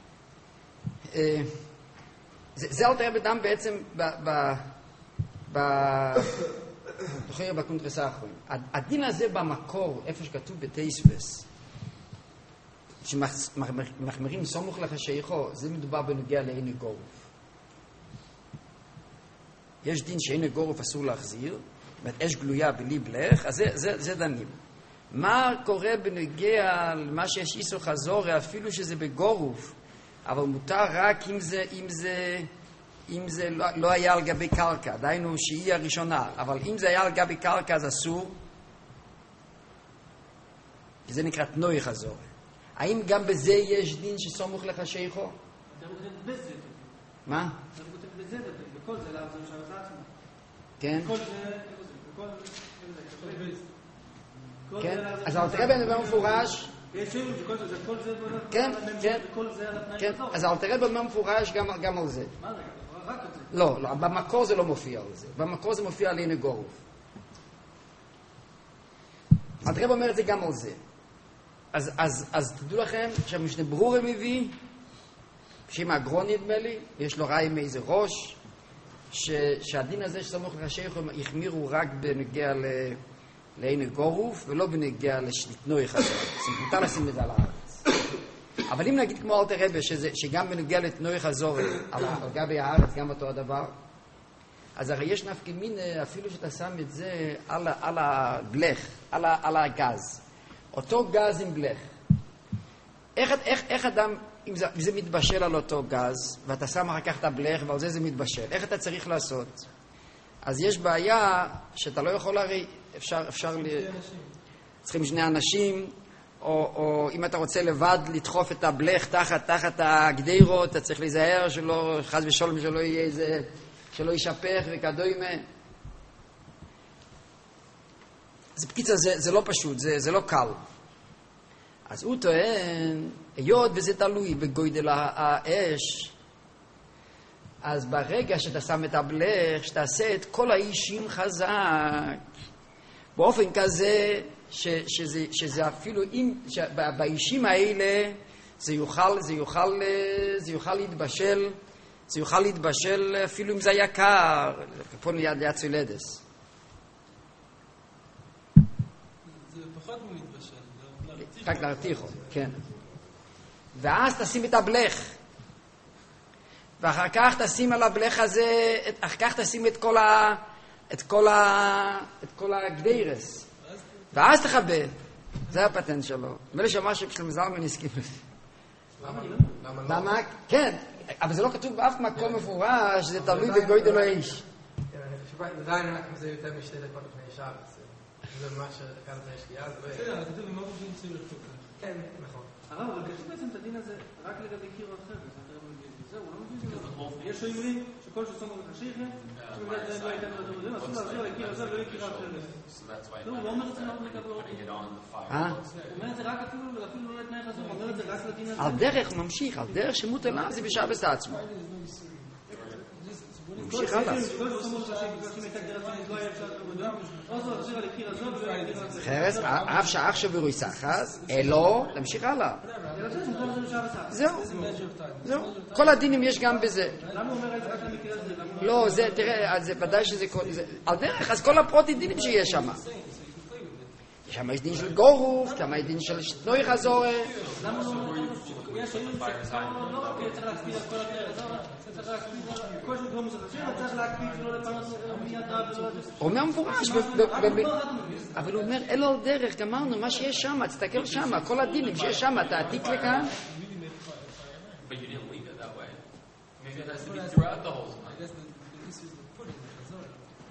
[SPEAKER 1] זה, זה אלתר רבי דם בעצם ב... ב, ב תוכנית בקונטרס האחרון. הדין הזה במקור, איפה שכתוב בתייסבס, שמחמירים סומוך לחשייכו, זה מדובר בנוגע לעיני גורף. יש דין שעיני גורף אסור להחזיר, זאת אש גלויה בלי בלך, אז זה, זה, זה דנים. מה קורה בנוגע למה שיש איסור חזור, אפילו שזה בגורף, אבל מותר רק אם זה, אם זה, אם זה לא, לא היה על גבי קרקע, דיינו שהיא הראשונה, אבל אם זה היה על גבי קרקע אז אסור, כי זה נקרא תנוי חזור. האם גם בזה יש דין שסומוך לך שייכו? מה?
[SPEAKER 5] בכל זה לאו זה משאר את עצמו.
[SPEAKER 1] כן?
[SPEAKER 5] בכל זה...
[SPEAKER 1] כן? אז אל תראה בן דבר מפורש...
[SPEAKER 5] יש שיר שכל זה, כל זה...
[SPEAKER 1] כן, כן.
[SPEAKER 5] כל זה על התנאי
[SPEAKER 1] כן, אז אל תראה בן דבר מפורש גם על זה.
[SPEAKER 5] מה רגע? רק על זה.
[SPEAKER 1] לא, לא, במקור זה לא מופיע על זה. במקור זה מופיע על עיני גורף. אל תראה אומר את זה גם על זה. אז, אז, אז תדעו לכם שהמשנה ברורה מביא, שם הגרון נדמה לי, יש לו ראי מאיזה ראש, ש, שהדין הזה שסמוך לחשייך יחמירו רק בנגיע ל, לעיני גורוף, ולא בנגיע לתנוי חזור. זה מותר לשים את זה על הארץ. אבל אם נגיד כמו אלתר רבי, שזה, שגם בנגיע לתנוי חזור, על, על גבי הארץ, גם אותו הדבר, אז הרי יש נפקא מינה, אפילו שאתה שם את זה על, על הבלך, על, על הגז. אותו גז עם בלך. איך, איך, איך אדם, אם זה, אם זה מתבשל על אותו גז, ואתה שם אחר כך את הבלך, ועל זה זה מתבשל, איך אתה צריך לעשות? אז יש בעיה שאתה לא יכול הרי, אפשר, אפשר ל... צריכים שני אנשים, או, או אם אתה רוצה לבד לדחוף את הבלך תחת, תחת הגדירות, אתה צריך להיזהר שלא, חס ושלום שלא יהיה איזה, שלא יישפך וכדומה. אז בקיצה זה, זה לא פשוט, זה, זה לא קל. אז הוא טוען, היות וזה תלוי בגודל האש, אז ברגע שאתה שם את הבלך, שתעשה את כל האישים חזק, באופן כזה ש, שזה, שזה אפילו, אם, באישים האלה, זה יוכל, זה יוכל, זה יוכל להתבשל, זה יוכל להתבשל אפילו אם זה היה קר, פה ליד ליד צילדס. רק להרתיחו, כן. ואז תשים את הבלך. ואחר כך תשים על הבלך הזה, אחר כך תשים את כל ה... את כל ה... את כל הגדירס. ואז תחבא. זה הפטנט שלו. נדמה לי שאמר ששלמה זלמן הסכים לזה.
[SPEAKER 3] למה?
[SPEAKER 1] למה? כן. אבל זה לא כתוב באף מקום מפורש, זה תלוי בגודל האיש.
[SPEAKER 3] עדיין אם זה יותר משתי דקות לפני שעה, זה מה שדקה לפני שקיעה, זה לא...
[SPEAKER 2] בסדר, כתוב במה חושבים סביב לחתוק.
[SPEAKER 3] כן, נכון.
[SPEAKER 5] הרב, אבל כתוב בעצם את הדין הזה רק לגבי קיר אחר, זהו, הוא לא מבין. יש אומרים שכל שסומך לחשייך, לא הייתה לדברים, אסור להחזיר לקיר הזה ולא יקיר אחר. לא, הוא לא אומר את זה רק לגבי אור.
[SPEAKER 1] אה?
[SPEAKER 5] הוא אומר את זה רק אפילו לא לתנאי חזור, הוא אומר את זה רק לדין הזה.
[SPEAKER 1] על דרך הוא ממשיך, על דרך שמות אליו זה בשבס עצמו. ממשיך הלאה. חרס, אף שאח שברו יסחס, אלו, תמשיך הלאה. זהו, זהו. כל הדינים יש גם בזה.
[SPEAKER 5] למה הוא אומר את זה רק למקרה הזה?
[SPEAKER 1] לא, זה, תראה, זה ודאי שזה... על דרך, אז כל הפרוטי דינים שיש שם. שם יש דין של גורוף, שם יש דין של שטנוי חזור.
[SPEAKER 5] למה לא... יש היום שכמה לא רק צריך להקפיד על כל הקרע חזור, צריך להקפיד על כל שהוא מוזר חשיר, צריך להקפיד ולא לפנות מיד רב ולא...
[SPEAKER 1] הוא אומר מפורש, אבל הוא אומר, אלו על דרך, גמרנו, מה שיש שם, תסתכל שם, כל הדינים שיש שם, תעתיק לכאן.
[SPEAKER 4] But you didn't leave it that way. Maybe it has to be throughout the whole time.
[SPEAKER 2] I guess the, the issue is the putting the chazor.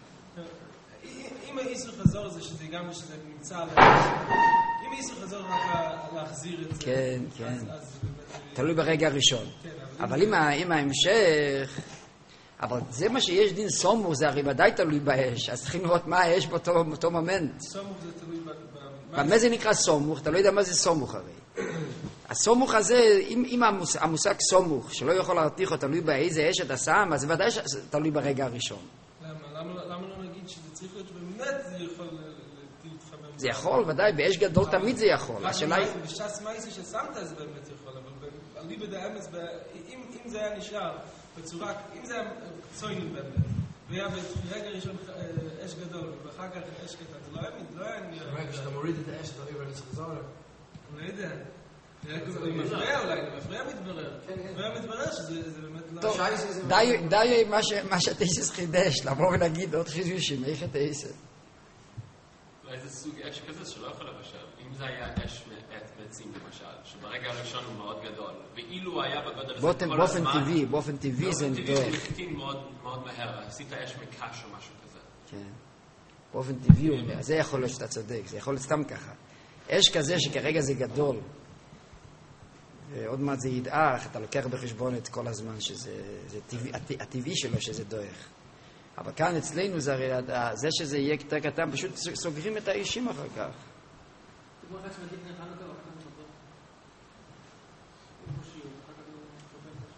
[SPEAKER 2] אם האיסור חזור זה שזה גם שזה נמצא על אם האיסור חזור רק להחזיר את זה
[SPEAKER 1] כן, כן.
[SPEAKER 2] אז
[SPEAKER 1] תלוי ברגע הראשון. אבל אם ההמשך, אבל זה מה שיש דין סומוך, זה הרי ודאי תלוי באש, אז צריכים לראות מה האש באותו מומנט.
[SPEAKER 2] סומוך זה תלוי
[SPEAKER 1] במה זה נקרא סומוך? אתה לא יודע מה זה סומוך הרי. הסומוך הזה, אם, אם המוס, המושג סומוך, שלא יכול להרתיח אותו, תלוי באיזה אש אתה שם, אז ודאי תלוי ברגע הראשון.
[SPEAKER 2] למה? למה, למה לא נגיד שזה צריך להיות שבאמת זה יכול להתחבר?
[SPEAKER 1] זה יכול, ודאי, באש גדול תמיד זה יכול. השאלה היא...
[SPEAKER 2] בש"ס מייסי ששמת זה באמת יכול, אבל עלי בדאמס, אם זה היה נשאר בצורה, אם זה היה צוינים באמת, והיה ברגע ראשון אש גדול, ואחר כך אש קטן, זה לא היה נראה.
[SPEAKER 3] ברגע שאתה מוריד את האש, אתה רואה בנצח חזור.
[SPEAKER 2] אני לא יודע. זה מפריע אולי, זה מפריע מתברר. מפריע מתברר שזה באמת לא...
[SPEAKER 1] טוב, די מה שהטייסס חידש, לבוא ולהגיד עוד חידושים, איך הטייסס?
[SPEAKER 4] אולי זה סוג אש כזה שלא יכול לבשל. אם זה היה אש מעצים למשל, שברגע הראשון הוא מאוד גדול, ואילו היה בגודל הזה כל הזמן...
[SPEAKER 1] באופן טבעי, באופן טבעי זה
[SPEAKER 4] באופן
[SPEAKER 1] דרך.
[SPEAKER 4] טבעי זה מקטין מאוד מהר, עשית אש מקש או משהו כזה.
[SPEAKER 1] כן. באופן טבעי הוא אומר, זה יכול להיות שאתה צודק, זה יכול להיות סתם ככה. אש כזה שכרגע זה גדול, ועוד מעט זה ידעך, אתה לוקח בחשבון את כל הזמן שזה, זה טבעי, הטבעי שלו שזה דרך. אבל כאן אצלנו זה, זה שזה יהיה יותר קטן, פשוט סוגרים את האישים אחר כך.
[SPEAKER 5] כמו אחד שמגיד נראה לו כבר, אחר כך נשבר. הוא חושי, אחר כך הוא שובר את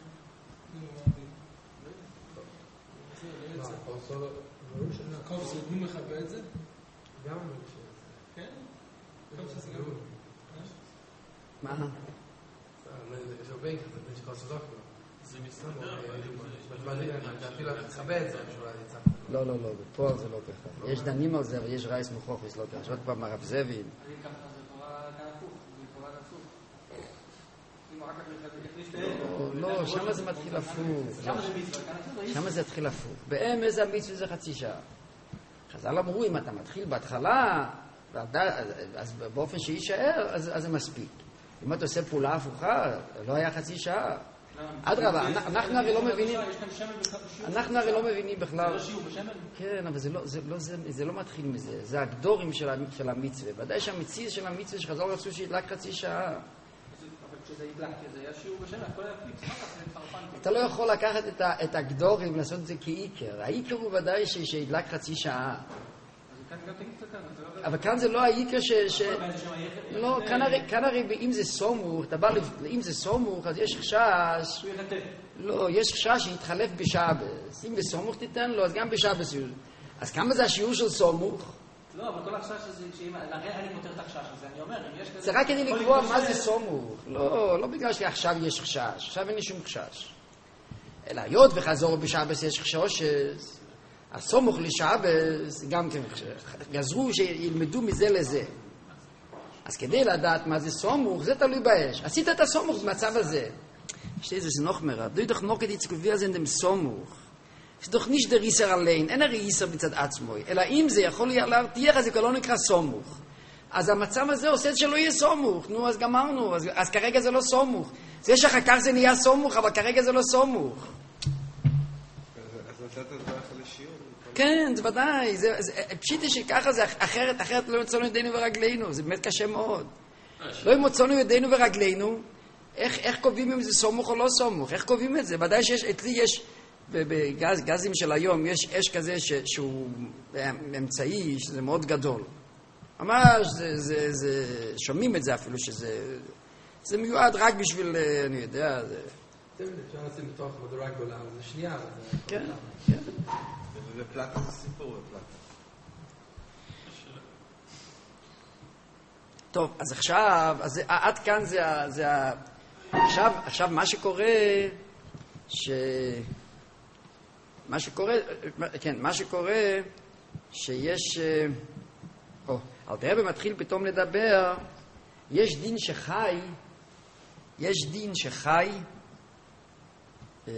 [SPEAKER 5] השם.
[SPEAKER 2] קוב זה הוא מחווה את זה?
[SPEAKER 3] גם
[SPEAKER 2] כן? קוב שזה גם
[SPEAKER 1] מה?
[SPEAKER 3] יש הרבה כזה, זה שכל סודוק לו.
[SPEAKER 4] זה מסתדר.
[SPEAKER 3] אפילו תחווה את זה.
[SPEAKER 1] לא, לא, לא, בפועל זה לא ככה. יש דנים על זה, אבל יש רייס מוכרח, לא ככה. עוד פעם, הרב זבין.
[SPEAKER 5] אני ככה, זה קורה כאן הפוך, זה קורה הפוך. אם הוא אחר כך
[SPEAKER 1] לא, שם זה מתחיל הפוך.
[SPEAKER 5] שם זה מצווה, כאן הפוך.
[SPEAKER 1] שם זה התחיל הפוך. באמס המצווה זה חצי שעה. חז"ל אמרו, אם אתה מתחיל בהתחלה, אז באופן שיישאר, אז זה מספיק. אם אתה עושה פעולה הפוכה, לא היה חצי שעה. אדרבה, אנחנו הרי לא מבינים, אנחנו הרי לא מבינים בכלל.
[SPEAKER 5] זה לא שיעור בשמן?
[SPEAKER 1] כן, אבל זה לא מתחיל מזה, זה הגדורים של המצווה. ודאי שהמציא של המצווה שחז"ל רצו שידלק חצי שעה.
[SPEAKER 5] אבל כשזה ידלק, זה היה שיעור בשמן, הכל היה פיקס, מה זה פרפנטי?
[SPEAKER 1] אתה לא יכול לקחת את הגדורים ולעשות את זה כאיקר. האיקר הוא ודאי שידלק חצי שעה. אבל כאן זה לא האיקר ש... לא, כאן הרי אם זה סומוך, אתה בא, אם זה סומוך, אז יש חשש... לא, יש חשש שיתחלף בשבס. אם בסומוך תיתן לו, אז גם בשבס. אז כמה זה השיעור של סומוך?
[SPEAKER 5] לא, אבל כל החשש הזה, הרי אני פותר את החשש הזה, אני אומר, אם יש כזה...
[SPEAKER 1] זה רק כדי לקבוע מה זה סומוך. לא, לא בגלל שעכשיו יש חשש, עכשיו אין לי שום חשש. אלא היות וחזור בשבס יש חשש, הסומוך לשבס גם כן גזרו שילמדו מזה לזה. אז כדי לדעת מה זה סומוך, זה תלוי באש. עשית את הסומוך במצב הזה. שתי זה זה נוחמר, דוי דוח נוקד יצקוביה זה דם סומוך. זה דוח ניש דר איסר עליין, אין הרי איסר בצד עצמוי, אלא אם זה יכול להרתיח, אז זה כבר לא נקרא סומוך. אז המצב הזה עושה שלא יהיה סומוך, נו אז גמרנו, אז, אז כרגע זה לא סומוך. זה שאחר כך זה נהיה סומוך, אבל כרגע זה לא סומוך.
[SPEAKER 6] אז נתת דרך לשיעור?
[SPEAKER 1] כן, זה ודאי, זה, זה, פשיטי שככה זה, אחרת, אחרת לא ימצאנו ידינו ורגלינו, זה באמת קשה מאוד. לא ימצאנו ידינו ורגלינו, איך, איך קובעים אם זה סומוך או לא סומוך, איך קובעים את זה? ודאי שיש, אצלי יש, בגזים של היום, יש אש כזה ש, שהוא אמצעי, שזה מאוד גדול. ממש, זה, זה, זה, שומעים את זה אפילו, שזה, זה מיועד רק בשביל, אני יודע, זה...
[SPEAKER 3] אפשר לשים בתוך מדורה גדולה, זה שנייה.
[SPEAKER 1] כן, כן.
[SPEAKER 6] ופלטה זה סיפור, ופלטה.
[SPEAKER 1] טוב, אז עכשיו, אז עד כאן זה, זה, עכשיו, עכשיו מה שקורה, ש... מה שקורה, כן, מה שקורה, שיש, או, אלתר רבי מתחיל פתאום לדבר, יש דין שחי, יש דין שחי, אה,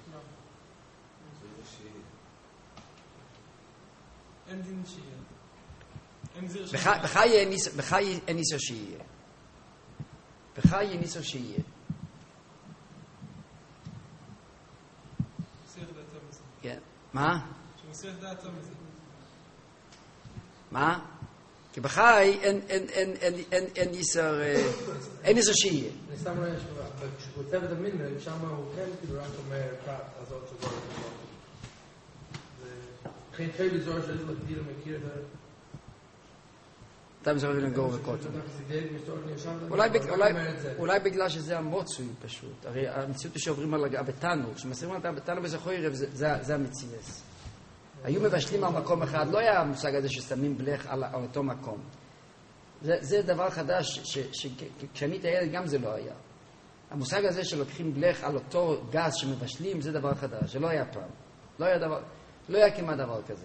[SPEAKER 2] אין דין שיהיה. אין זיר
[SPEAKER 1] בח-
[SPEAKER 2] שיהיה.
[SPEAKER 1] בחי אין ניס- בחי אין ניסו שיהיה. בחי אין ניסו שיהיה.
[SPEAKER 2] מסיח דעתו מזה.
[SPEAKER 1] כן. מה?
[SPEAKER 2] שמסיח דעתו מזה.
[SPEAKER 1] מה? כי בחי אין, אין, אין, אין, אין, אין ניסר, אה, אין ניסר שיהיה.
[SPEAKER 3] אני סתם רואה כשהוא כותב את המינרג, שם הוא כן כאילו רק אומר פרט הזאת שזו הזאת. וכן תחיל לזור של איזה מגדיר מכיר את זה.
[SPEAKER 1] אתה מסתכל לגור וקוטו. אולי, בג- אולי, אולי בגלל שזה המוצוי פשוט. הרי המציאות היא שעוברים על הבטנו. כשמסבירים על הבטנו בזכוי רב, זה, זה, זה המציאס. היו מבשלים על מקום אחד, לא היה המושג הזה ששמים בלך על, על אותו מקום. זה, זה דבר חדש, שכשאני הייתי ילד גם זה לא היה. המושג הזה שלוקחים בלך על אותו גז שמבשלים, זה דבר חדש, זה לא היה פעם. לא היה דבר, לא היה כמעט דבר כזה.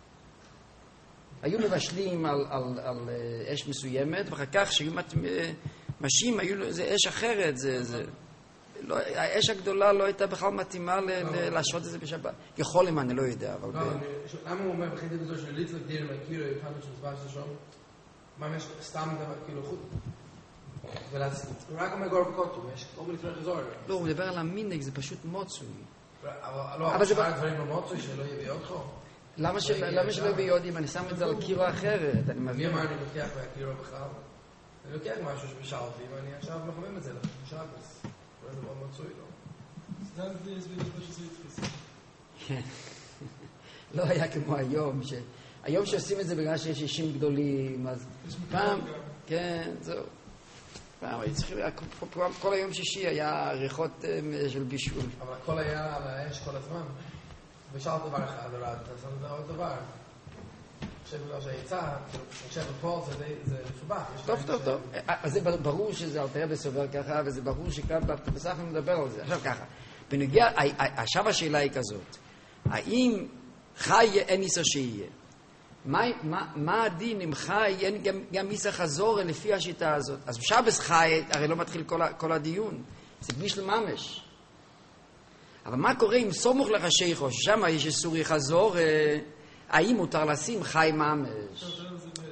[SPEAKER 1] היו מבשלים על, על, על אש מסוימת, ואחר כך שהיו משים, היו, זה אש אחרת, זה, זה, לא, האש הגדולה לא הייתה בכלל מתאימה ל, ל, להשרות את זה בשבת. יכול אם אני לא יודע, אבל...
[SPEAKER 3] לא, למה הוא אומר בחינתי בזו של ליץ לגדיר מכיר, יפנו שמסבר של שום? מה יש סתם דבר, כאילו חוט? הוא רק אומר גור וקוטו, יש כל מיני דברים חזור.
[SPEAKER 1] לא, הוא מדבר על המינק, זה פשוט מוצוי.
[SPEAKER 3] אבל לא, שאר הדברים לא מוצוי, שלא יביא אותך?
[SPEAKER 1] למה שלא יביא יודעים? אני שם את זה על קירו אחרת, אני
[SPEAKER 3] מי
[SPEAKER 1] מבין.
[SPEAKER 3] אמר אני לוקח מהקירו בכלל? אני לוקח משהו שבשלתי, ואני עכשיו מחמם את זה לך, בשבס. זה לא מצוי, לא?
[SPEAKER 2] סתם זה יש בי משהו שזה יתפיס.
[SPEAKER 1] כן. לא היה כמו היום, ש... היום שעושים את זה בגלל שיש אישים גדולים, אז פעם, כן, זהו. פעם, היו צריכים, כל היום שישי היה ריחות אה, של בישול.
[SPEAKER 3] אבל הכל היה על האש כל הזמן. ושאלת דבר אחד, אבל אתה שם את זה עוד דבר. אני חושב בגלל שהיצא, אני חושב בפועל זה די, זה מסובך.
[SPEAKER 1] טוב, טוב, טוב. אז זה ברור שזה אלתר רבי סובר ככה, וזה ברור שכאן בסך הכל מדבר על זה. עכשיו ככה, בנגיע, עכשיו השאלה היא כזאת, האם חי אין ניסו שיהיה? מה, מה, מה הדין אם חי אין גם, גם ניסה חזור לפי השיטה הזאת? אז בשבס חי, הרי לא מתחיל כל, כל הדיון, זה בלי של ממש. אבל מה קורה אם סמוך לחשיכו, ששם יש איסורי חזור, האם מותר לשים חי ממש?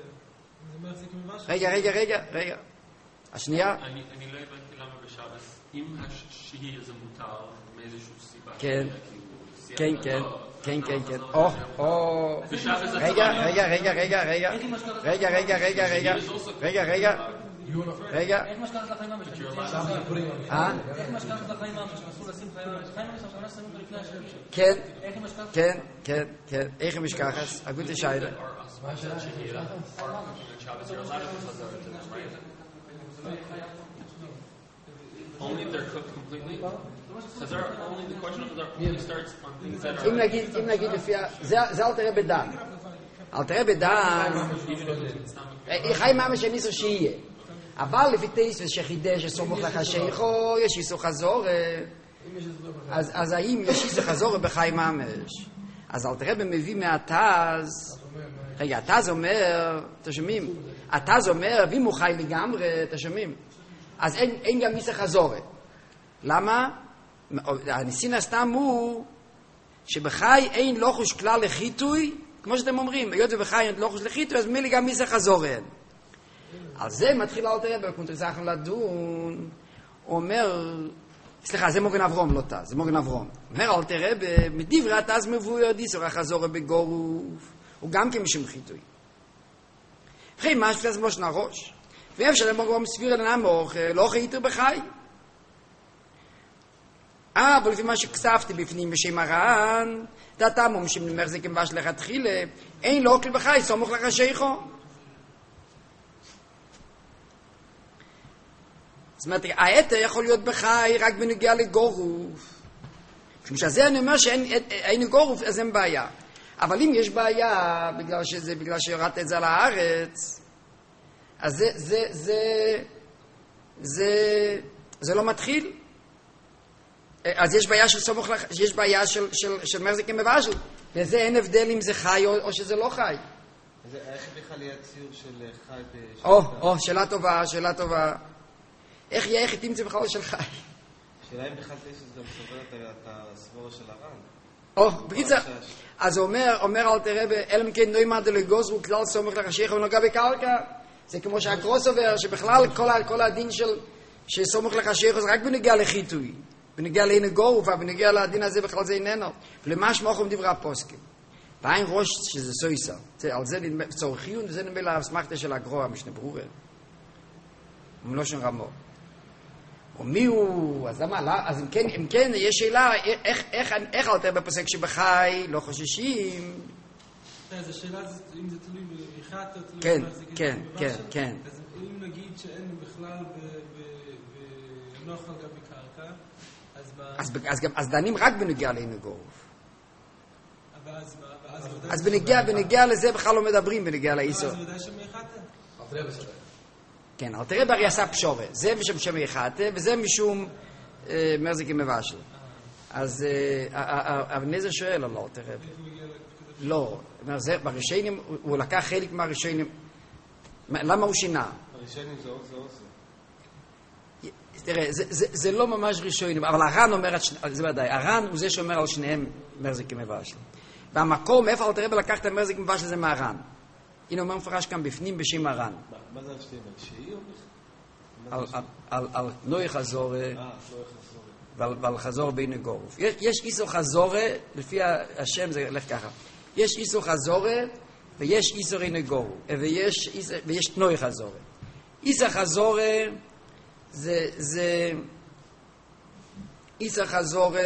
[SPEAKER 1] רגע, רגע, רגע, רגע. השנייה?
[SPEAKER 4] אני אני לא הבנתי למה בשבס, אם השהי זה מותר מאיזשהו סיבה.
[SPEAKER 1] כן.
[SPEAKER 4] כאילו,
[SPEAKER 1] כן,
[SPEAKER 4] סיימת,
[SPEAKER 1] כן,
[SPEAKER 4] לא,
[SPEAKER 1] כן,
[SPEAKER 4] אתה
[SPEAKER 1] כן,
[SPEAKER 4] לא
[SPEAKER 1] כן.
[SPEAKER 4] חזור
[SPEAKER 1] או,
[SPEAKER 4] לשם.
[SPEAKER 1] או.
[SPEAKER 4] בשבס זה
[SPEAKER 1] רגע,
[SPEAKER 4] צבא.
[SPEAKER 1] רגע, רגע, רגע, רגע. רגע, רגע, רגע, רגע. רגע, רגע. רגע.
[SPEAKER 5] איך משכחת לחיים ממש?
[SPEAKER 1] אה?
[SPEAKER 5] איך משכחת לחיים ממש? אסור לשים חיים ממש. חיים ממש עכשיו שמים אותו לפני השם.
[SPEAKER 1] כן,
[SPEAKER 5] איך היא משכחת?
[SPEAKER 1] כן, כן, כן. איך הם משכחס? אגודי שיידה.
[SPEAKER 3] מה השאלה?
[SPEAKER 4] Shabbos, you're allowed to chazor into them, right? Only if they're cooked completely. Chazor, only the question of chazor only starts on things that are.
[SPEAKER 1] אם נגיד, אם נגיד לפי ה... זה זה אלתר רבי דן. אלתר רבי דן, חי ממש אין ניסו שיהיה. אבל לפי טייס שחידש שסמוך לחשיכו, יש איסור חזור. אז אז האם יש איסור חזור בחי ממש? אז אלתר רבי מביא מהתז. רגע, התז אומר, אתם שומעים? התז אומר, ואם הוא חי לגמרי, אתם שומעים? אז אין, אין גם ניסה חזורת. למה? הניסין הסתם הוא שבחי אין לוחוש כלל לחיתוי, כמו שאתם אומרים, היות ובחי אין לוחוש לחיתוי, אז מילי גם ניסה חזורת. על זה מתחיל אלתר רבי, כמו תרצחנו לדון, הוא אומר, סליחה, זה מוגן אברום, לא תז, זה מוגן אברום. אומר אלתר רבי, מדברי התז מבואר דיסור החזורת בגורוף. הוא גם כמשום חיתוי. וכי מה שפלס מושן הראש. ואפשר למוגרום סביר אל נמוך, לא חיתו בחי. אה, אבל לפי מה שכספתי בפנים בשם הרען, דעתם אומשים למחזיקים בש לכתחילה, אין לא אוכל בחי, סמוך לחשיכו. זאת אומרת, היתר יכול להיות בחי רק בנגיע לגורוף. משום שזה אני אומר שאין גורוף, אז אין בעיה. אבל אם יש בעיה, בגלל שזה, בגלל שיורדת את זה על הארץ, אז זה, זה, זה, זה, זה לא מתחיל. אז יש בעיה של סמוך, יש בעיה של, של, של מחזיקים מבשל. וזה אין הבדל אם זה חי או, או שזה לא חי.
[SPEAKER 6] איך בכלל יהיה ציור של חי?
[SPEAKER 1] או, או, שאלה טובה, שאלה טובה. איך יהיה, איך תמצא בכלל של חי?
[SPEAKER 6] שאלה אם בכלל תשע גם סוברת את הסבורה של הר"ן.
[SPEAKER 1] או, בקיצר, אז אומר, אומר אל תראה, אלא מכן נוימא דלגוז הוא כלל סומך לחשיך ונוגע בקרקע. זה כמו שהקרוס עובר, שבכלל כל, כל הדין של שסומך לחשיך זה רק בנגיע לחיתוי. בנגיע לעין גורף, בנגיע לדין הזה בכלל זה איננו. ולמה שמוכם דברי הפוסקים. ואין ראש שזה סויסה. על זה צורכיון, וזה נמי להסמכתה של הגרוע, המשנה ברורה. ומלושן רמו. ומי הוא, אז למה, לא, אז אם כן, אם כן, יש שאלה, איך, איך, איך אלתר בפוסק שבחי לא חוששים?
[SPEAKER 2] אז השאלה זה, אם זה תלוי ביחד, או תלוי
[SPEAKER 1] כן,
[SPEAKER 2] במחזיקים
[SPEAKER 1] כן, כן,
[SPEAKER 2] בבשל,
[SPEAKER 1] כן.
[SPEAKER 2] אז אם נגיד שאין בכלל בנוח על גבי קרקע, אז מה...
[SPEAKER 1] אז, אז, גם, אז דנים רק בנגיע לעין גורף.
[SPEAKER 2] אבל אז מה? ואז ודאי...
[SPEAKER 1] אז בנגיע, בנגיע לזה בכלל לא מדברים, בנגיע לאיסור.
[SPEAKER 2] אז ודאי שמייחדתם.
[SPEAKER 4] אלתר רבי צודק.
[SPEAKER 1] כן, אלתר רבי עשה פשורה. זה משום שמייחדתם, וזה משום אה, מרזיקים מבשל. אז אבנזר שואל על אלתר רבי. לא, בראשונים, הוא לקח חלק מהראשונים. למה הוא שינה?
[SPEAKER 6] הראשונים זה עוד זה עוד זה.
[SPEAKER 1] תראה, זה, זה, זה לא ממש ראשונים, אבל הר"ן אומר, זה ודאי, הר"ן הוא זה שאומר על שניהם מרזיקים מבשל. והמקום, מאיפה אלתר רבי לקח את המרזיקים מבשל זה מהר"ן. הנה אומר מפרש כאן בפנים בשם הר"ן.
[SPEAKER 6] מה זה על שניהם? על שיעי או בכלל?
[SPEAKER 1] על נוי חזור
[SPEAKER 6] אה, לא חזור.
[SPEAKER 1] ועל חזור בין גורף. יש איסור חזורה, לפי השם זה הולך ככה. יש איסור חזורה ויש איסור אין גורף. ויש תנוי חזורה. איסור חזורה זה, זה, איסור חזורה,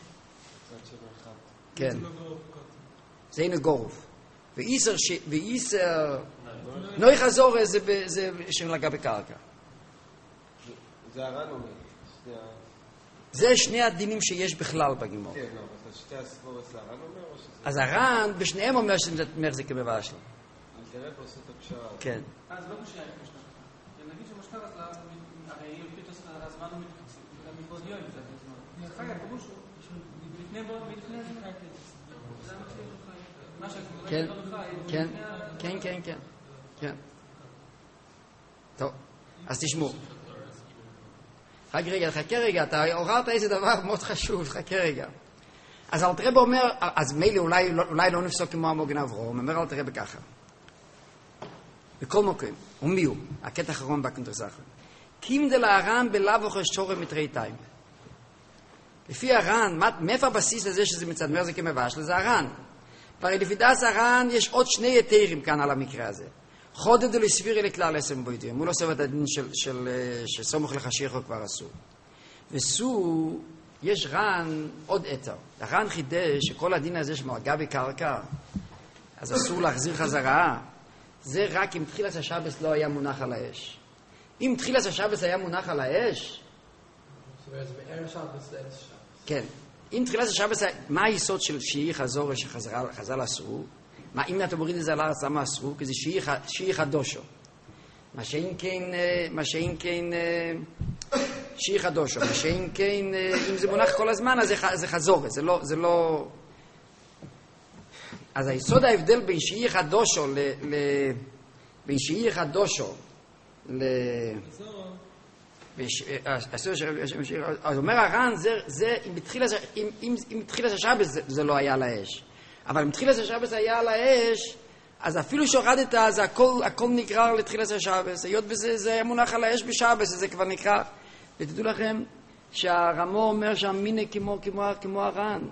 [SPEAKER 1] כן, זה אין גורף. ואיסר, ואיסר, נוי חזורה זה, זה שלגע בקרקע.
[SPEAKER 6] זה הר"ן אומר.
[SPEAKER 1] זה שני הדינים שיש בכלל בגימור.
[SPEAKER 6] כן, לא, אז שתי הסבורת זה הר"ן אומר או שזה...
[SPEAKER 1] אז הר"ן בשניהם אומר שזה מחזיק מבשל.
[SPEAKER 6] אלתר רבי עושה את הפשרה.
[SPEAKER 1] כן.
[SPEAKER 5] אז לא משנה איך משנה. נגיד שמשטר אז הרי לפי תוספת הזמן הוא מתפוד יום קצת הזמן. אחר כך פירוש לפני בו, לפני זה זה המחשב שלך. מה
[SPEAKER 1] כן,
[SPEAKER 5] שכבר
[SPEAKER 1] כן, כן, כן, כן, כן. טוב, אז תשמעו. רק רגע, חכה רגע, אתה עוררת איזה דבר מאוד חשוב, חכה רגע. אז אלתר רבי אומר, אז מילא אולי, אולי לא נפסוק כמו המוגן אברהם, אומר אלתר רבי ככה. בכל מקום, ומי הוא? הקטע האחרון בקונטרסחר. קים דלהר"ן בלאו אוכל שורם מתרייתיים. לפי הר"ן, מאיפה הבסיס לזה שזה מצד מרזיקים מבשל? זה הר"ן. והרי לפי דעת הר"ן יש עוד שני יתרים כאן על המקרה הזה. חודד ולסבירי לכלל עשם בוידים. הוא לא עושה את הדין של, של, של סומך לחשיך הוא כבר אסור. וסו, יש ר"ן עוד עתר. הר"ן חידש שכל הדין הזה שמלגע בקרקע, אז אסור להחזיר חזרה. זה רק אם תחילת השבס לא היה מונח על האש. אם תחילת השבס היה מונח על האש...
[SPEAKER 4] זאת אומרת, זה בערב שבס, זה שבס.
[SPEAKER 1] כן. אם תחילת השבס, מה היסוד של שיעי חזור שחז"ל אסרו? מה, אם אתה מוריד את זה על הארץ, למה אסרו? כי זה שיעי חדושו. מה שאין כן, מה שאין כן, שיעי חדושו. מה שאין כן, אם זה מונח כל הזמן, אז זה חזור. זה לא, זה לא... אז היסוד ההבדל בין שיעי חדושו ל... בין שיעי חדושו ל... אז אומר הר"ן, זה, אם בתחילת השבס זה לא היה על האש. אבל אם בתחילת השבס היה על האש, אז אפילו שהורדת, אז הכל נקרא לתחילת השבס. היות בזה, זה היה מונח על האש בשבס, זה כבר נקרא. ותדעו לכם שהרמו אומר שהמינק כמו הר"ן.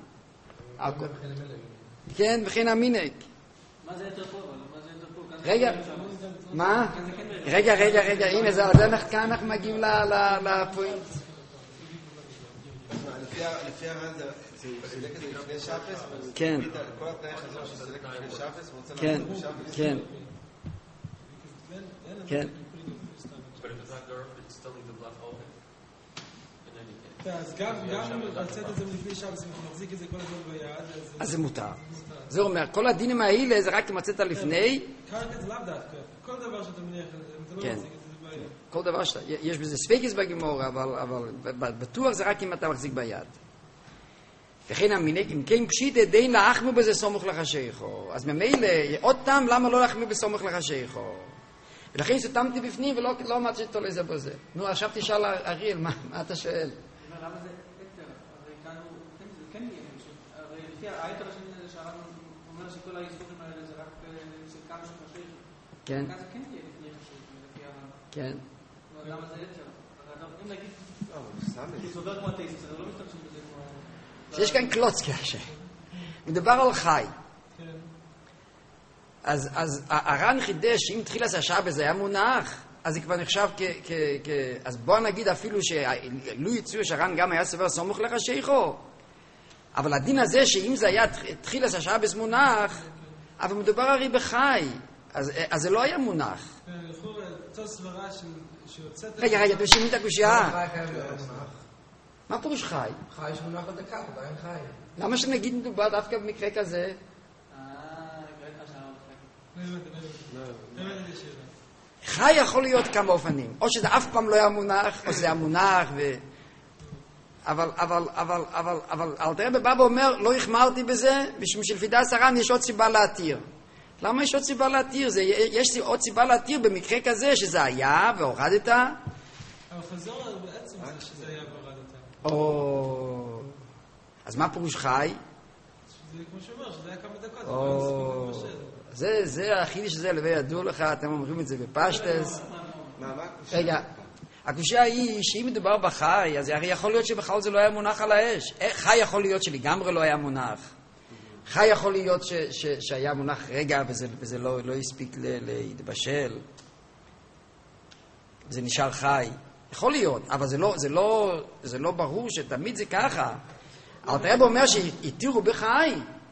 [SPEAKER 1] כן, וכן המינק.
[SPEAKER 5] מה זה יותר פה? מה זה יותר פה?
[SPEAKER 1] רגע, מה? רגע, רגע, רגע, הנה, זה כאן אנחנו מגיעים לפואנט.
[SPEAKER 6] לפי הר"ן זה סילק את זה לפני שבס?
[SPEAKER 1] כן.
[SPEAKER 6] כל התנאי חזור שסילק לפני שבס, רוצה
[SPEAKER 1] כן,
[SPEAKER 6] לעשות בשבס?
[SPEAKER 1] כן. כן.
[SPEAKER 2] אז גם אם לצאת את זה לפני שבס, אם אתה מחזיק את זה כל הזמן ביד,
[SPEAKER 1] אז זה מותר. זה אומר, כל הדינים האלה זה רק אם מצאת לפני.
[SPEAKER 2] קרקע זה לאו דווקא. כל דבר שאתה מניח, אם אתה לא מחזיק את זה, זה בעיה.
[SPEAKER 1] כל דבר שאתה, יש בזה ספקס בגימור, אבל בטוח זה רק אם אתה מחזיק ביד. וכן המינק, אם כן פשיטא דין להחמיר בזה סמוך לחשיכו. אז ממילא, עוד טעם למה לא להחמיר בסמוך לחשיכו. ולכן סתמתי בפנים ולא לא אמרתי שתולה זה בזה. נו, עכשיו תשאל אריאל, מה, מה אתה שואל?
[SPEAKER 5] למה זה היתר? הרי כאן הוא, זה כן יהיה, הרי לפי היתר השני זה שהרב אומר שכל האיסורים האלה זה רק של כמה שחשיך.
[SPEAKER 1] כן.
[SPEAKER 5] כאן זה כן יהיה לפני חשיך, לפי הרב.
[SPEAKER 1] כן.
[SPEAKER 5] למה זה היתר? אם נגיד, כי סובר כמו התאיסוס, אז לא משתמשים בזה כמו...
[SPEAKER 1] שיש כאן קלוץ כאשר. מדובר על חי. אז, אז הר"ן חידש שאם תחילת השבת זה היה מונח, אז זה כבר נחשב כ... כ, כ אז בוא נגיד אפילו שלו יצאו שהר"ן גם היה סובר סמוך לחשיכו. אבל הדין הזה שאם זה היה תחילת השבת מונח, אבל מדובר הרי בחי, אז, אז זה לא היה מונח. רגע, רגע, אתם שומעים את הקושייה? מה פירוש חי?
[SPEAKER 3] חי יש מונח בדקה, עדיין חי.
[SPEAKER 1] למה שנגיד מדובר דווקא במקרה כזה? חי יכול להיות כמה אופנים, או שזה אף פעם לא היה מונח, או שזה היה מונח, ו... אבל, אבל, אבל, אבל, אבל, אלתר רבי בא ואומר, לא החמרתי בזה, משום שלפי דעת הר"ן יש עוד סיבה להתיר. למה יש עוד סיבה להתיר? זה, יש עוד סיבה להתיר במקרה כזה, שזה היה והורדת.
[SPEAKER 2] אבל חזור בעצם זה שזה היה והורדת.
[SPEAKER 1] או... אז מה פירוש חי?
[SPEAKER 2] זה כמו שאומר, שזה היה כמה דקות.
[SPEAKER 1] או... זה, זה החידוש הזה, לבי ידעו לך, אתם אומרים את זה בפשטס. רגע, הקושייה היא שאם מדובר בחי, אז הרי יכול להיות שבכלל זה לא היה מונח על האש. חי יכול להיות שלגמרי לא היה מונח. חי יכול להיות ש, ש, שהיה מונח רגע וזה, וזה לא, לא הספיק ל, להתבשל. זה נשאר חי. יכול להיות, אבל זה לא, זה לא, זה לא ברור שתמיד זה ככה. אלתר רבי אומר שהתירו בחי.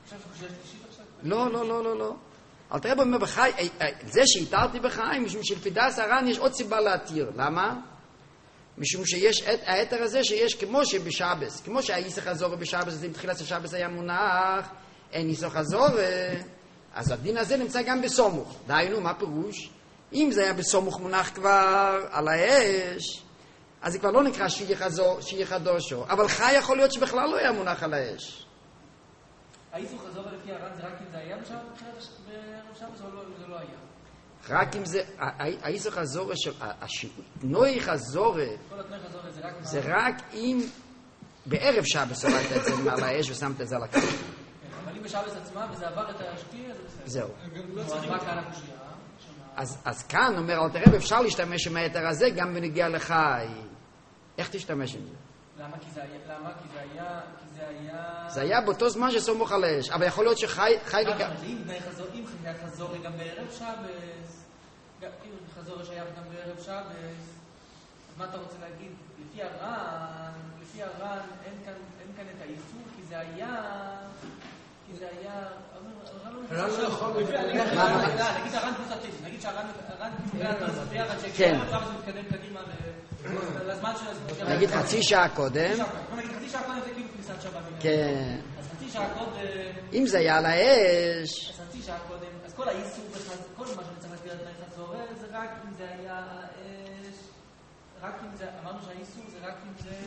[SPEAKER 1] לא, לא, לא, לא, לא. אלתר רבי אומר בחי, זה שהתרתי בחי, משום שלפי דעת הר"ן יש עוד סיבה להתיר. למה? משום שיש את היתר הזה שיש כמו שבשבס, כמו שהאיסך הזורה בשבס, אז אם תחילת השבס היה מונח, אין איסך הזורה, אז הדין הזה נמצא גם בסומוך. דהיינו, מה פירוש? אם זה היה בסומוך מונח כבר על האש, אז זה כבר לא נקרא שיהיה חדושו. אבל חי יכול להיות שבכלל לא היה מונח על האש.
[SPEAKER 5] האיסוך הזור לפי הר"ן זה רק אם זה היה בשבת בשבת או זה לא היה?
[SPEAKER 1] רק אם זה, האיסוך הזור, נוי חזור, זה רק אם בערב שבת הורדת את זה מעל האש ושמת את זה על הקרקע.
[SPEAKER 5] אבל אם בשבת עצמה וזה עבר את השקיע, זה בסדר.
[SPEAKER 1] זהו.
[SPEAKER 5] אז מה כאן הקושייה?
[SPEAKER 1] אז, אז כאן אומר אל תראה, אפשר להשתמש עם היתר הזה גם בנגיע לחי. איך תשתמש עם זה?
[SPEAKER 5] למה? כי זה היה, למה? כי זה היה, כי זה היה...
[SPEAKER 1] זה היה באותו זמן שסמוך על האש, אבל יכול להיות שחי, חי
[SPEAKER 5] לגמרי. אם זה חזור, אם זה חזור גם בערב שבת, אם חזור שייך גם בערב שבת, אז מה אתה רוצה להגיד? לפי הר"ן, לפי הר"ן, אין כאן, אין כאן את האיסור, כי זה היה, כי זה היה... הר"ן לא יכול... נגיד הר"ן פלוס הטבע, נגיד שהר"ן לפי הר"ן שכן, עכשיו זה מתקדם קדימה לזמן של...
[SPEAKER 1] נגיד חצי שעה קודם.
[SPEAKER 5] נגיד חצי שעה קודם זה כאילו כניסת שבת.
[SPEAKER 1] כן.
[SPEAKER 5] אז חצי שעה קודם...
[SPEAKER 1] אם זה היה על האש...
[SPEAKER 5] אז חצי שעה קודם, אז כל האיסור, כל מה שאני צריך להסביר את תנאי חצור, זה רק אם זה היה על האש, רק אם זה... אמרנו שהאיסור זה רק אם זה...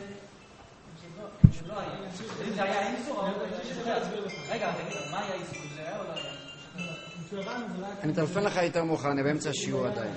[SPEAKER 5] אם זה לא היה. אם זה היה איסור, רגע, מה היה איסור? זה היה או לא היה?
[SPEAKER 1] אני אטלפן לך יותר מאוחר, אני באמצע השיעור עדיין.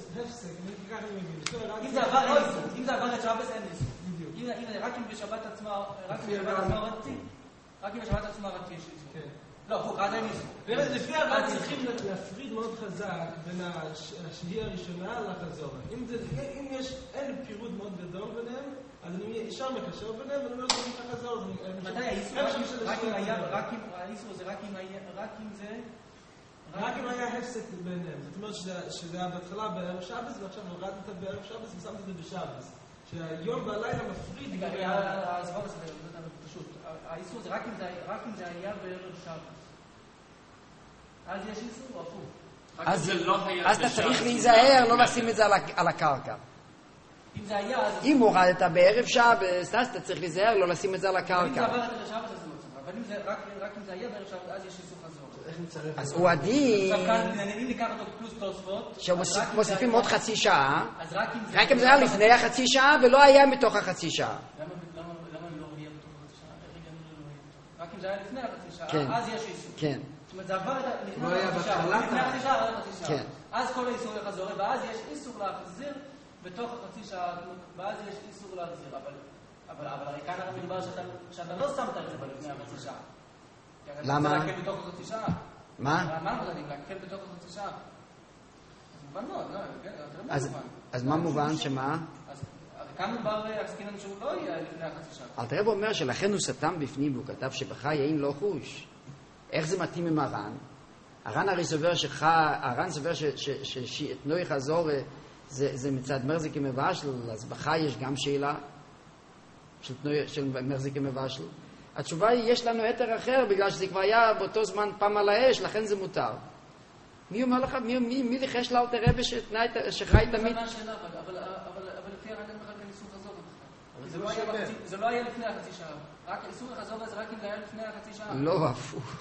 [SPEAKER 5] אם זה עבר, לא איסור. אם זה עבר את שבת, אין איסור. רק אם בשבת עצמה, רק אם בשבת עצמה רצים. רק אם בשבת עצמה רצים יש איסור. לא, הוא חד אין איסור.
[SPEAKER 2] לפי הר"ן צריכים להפריד מאוד חזק בין השהייה הראשונה לחזור. אם יש, אין פירוד מאוד גדול ביניהם, אז אני ישר מקשר ביניהם, ואני אומר שזה נקרא חזור.
[SPEAKER 5] מתי האיסור? רק אם היה, רק אם האיסור זה רק אם היה, רק אם זה...
[SPEAKER 2] רק אם היה הפסק ביניהם. זאת אומרת שזה היה בהתחלה בערב שבת, ועכשיו הורדת בערב שבת ושמת את זה בשבת. שהיום והלילה מפריד...
[SPEAKER 5] ההסבר הזה, זה פשוט. האיסור זה רק אם זה היה בערב שבת. אז יש איסור או הפוך?
[SPEAKER 1] אז אתה צריך להיזהר, לא לשים את זה על הקרקע.
[SPEAKER 5] אם זה היה...
[SPEAKER 1] אם הורדת בערב שבת, אז אתה צריך להיזהר, לא לשים את זה על הקרקע.
[SPEAKER 5] אם זה עבר את ערב שבת, אז זה לא צריך. אבל רק אם זה היה בערב שבת, אז יש איסור חזור.
[SPEAKER 1] אז הוא עדין...
[SPEAKER 5] עכשיו כאן, אם ניקח אותו פלוס תוספות...
[SPEAKER 1] שמוסיפים עוד חצי שעה,
[SPEAKER 5] אז רק אם זה...
[SPEAKER 1] רק אם זה היה לפני החצי שעה ולא היה מתוך החצי שעה.
[SPEAKER 5] למה לא היה מתוך החצי שעה? אם זה היה לפני החצי שעה,
[SPEAKER 1] כן.
[SPEAKER 5] אז יש איסור.
[SPEAKER 1] כן.
[SPEAKER 5] זאת אומרת, זה עבר את ה... לפני
[SPEAKER 3] לא היה
[SPEAKER 5] החצי שעה,
[SPEAKER 3] בהתחלה.
[SPEAKER 5] לפני החצי שעה, עד החצי שעה.
[SPEAKER 1] כן.
[SPEAKER 5] אז כל האיסור יחזור, ואז יש איסור להחזיר בתוך החצי שעה, ואז יש איסור להחזיר. אבל, אבל, אבל הרי כאן אנחנו מדבר שאתה, שאתה לא שמת את זה לפני החצי שעה.
[SPEAKER 1] למה?
[SPEAKER 5] אתה רוצה להקל בתוך החצי שעה.
[SPEAKER 1] מה?
[SPEAKER 5] מה אנחנו יודעים? להקל בתוך החצי שעה. מובן מאוד, לא, כן, זה לא
[SPEAKER 1] אז,
[SPEAKER 5] מובן.
[SPEAKER 1] אז מה מובן שמה?
[SPEAKER 5] אז כאן מדבר עסקינן שהוא לא יהיה לפני החצי שעה.
[SPEAKER 1] אלתר רב אומר שלכן הוא סתם בפנים והוא כתב שבחי אין לו חוש. איך זה מתאים עם הר"ן? הר"ן הרי סובר שח... הר"ן סובר שתנוי חזור זה, זה מצד מרזיק מבשל, אז בחי יש גם שאלה של, תנוי, של מרזיק מבשל. התשובה היא, יש לנו יתר אחר, בגלל שזה כבר היה באותו זמן פעם על האש, לכן זה מותר. מי אומר לך, מי, מי, מי לכש לאלתר רב שחי תמיד?
[SPEAKER 5] אבל לפי הר"ן אין בכלל כאן איסור חזור. זה לא היה לפני החצי שעה. רק איסור חזור זה רק אם זה היה לפני החצי שעה.
[SPEAKER 1] לא, הפוך.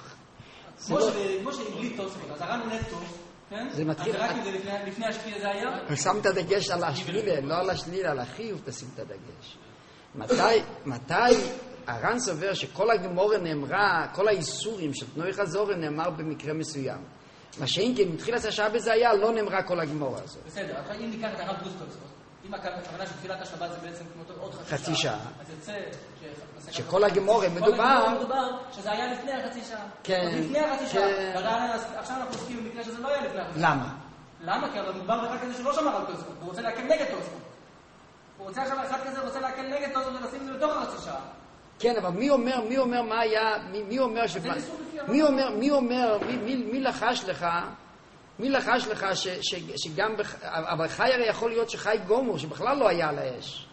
[SPEAKER 5] כמו שבלי תוספות, אז הר"ן נטו, כן?
[SPEAKER 1] זה מתחיל...
[SPEAKER 5] אז רק אם זה לפני השקיע זה היה?
[SPEAKER 1] שם את הדגש על השלילה, לא על השלילה, על החיוב תשים את הדגש. מתי, מתי הר"ן סובר שכל הגמורה נאמרה, כל האיסורים של תנוי חזור נאמר במקרה מסוים. מה שאם כן, מתחילת השעה בזה היה, לא נאמרה כל הגמורה הזאת.
[SPEAKER 5] בסדר, אבל אם ניקח את הרב גוסטובסון, אם הכוונה של תפילת השבת זה בעצם כמו עוד חצי,
[SPEAKER 1] חצי שעה,
[SPEAKER 5] אז יוצא
[SPEAKER 1] שכל הגמורה מדובר,
[SPEAKER 5] מדובר שזה היה לפני החצי שעה.
[SPEAKER 1] כן,
[SPEAKER 5] לפני החצי שעה.
[SPEAKER 1] כן.
[SPEAKER 5] עכשיו אנחנו עוסקים במקרה שזה לא היה לפני החצי
[SPEAKER 1] למה?
[SPEAKER 5] שעה. למה? כי אבל מדובר באחד כזה שלא שמר על תוספות, הוא רוצה להקל נגד תוספות. הוא רוצה עכשיו אחד כזה, רוצה להקל נגד תוספות ולשים את זה בתוך החצי שעה.
[SPEAKER 1] כן, אבל מי אומר, מי אומר מה היה, מי, מי אומר ש... מי אומר, מי אומר, מי, מי, מי לחש לך, מי לחש לך ש, ש, שגם, בח... אבל חי הרי יכול להיות שחי גומר, שבכלל לא היה על האש.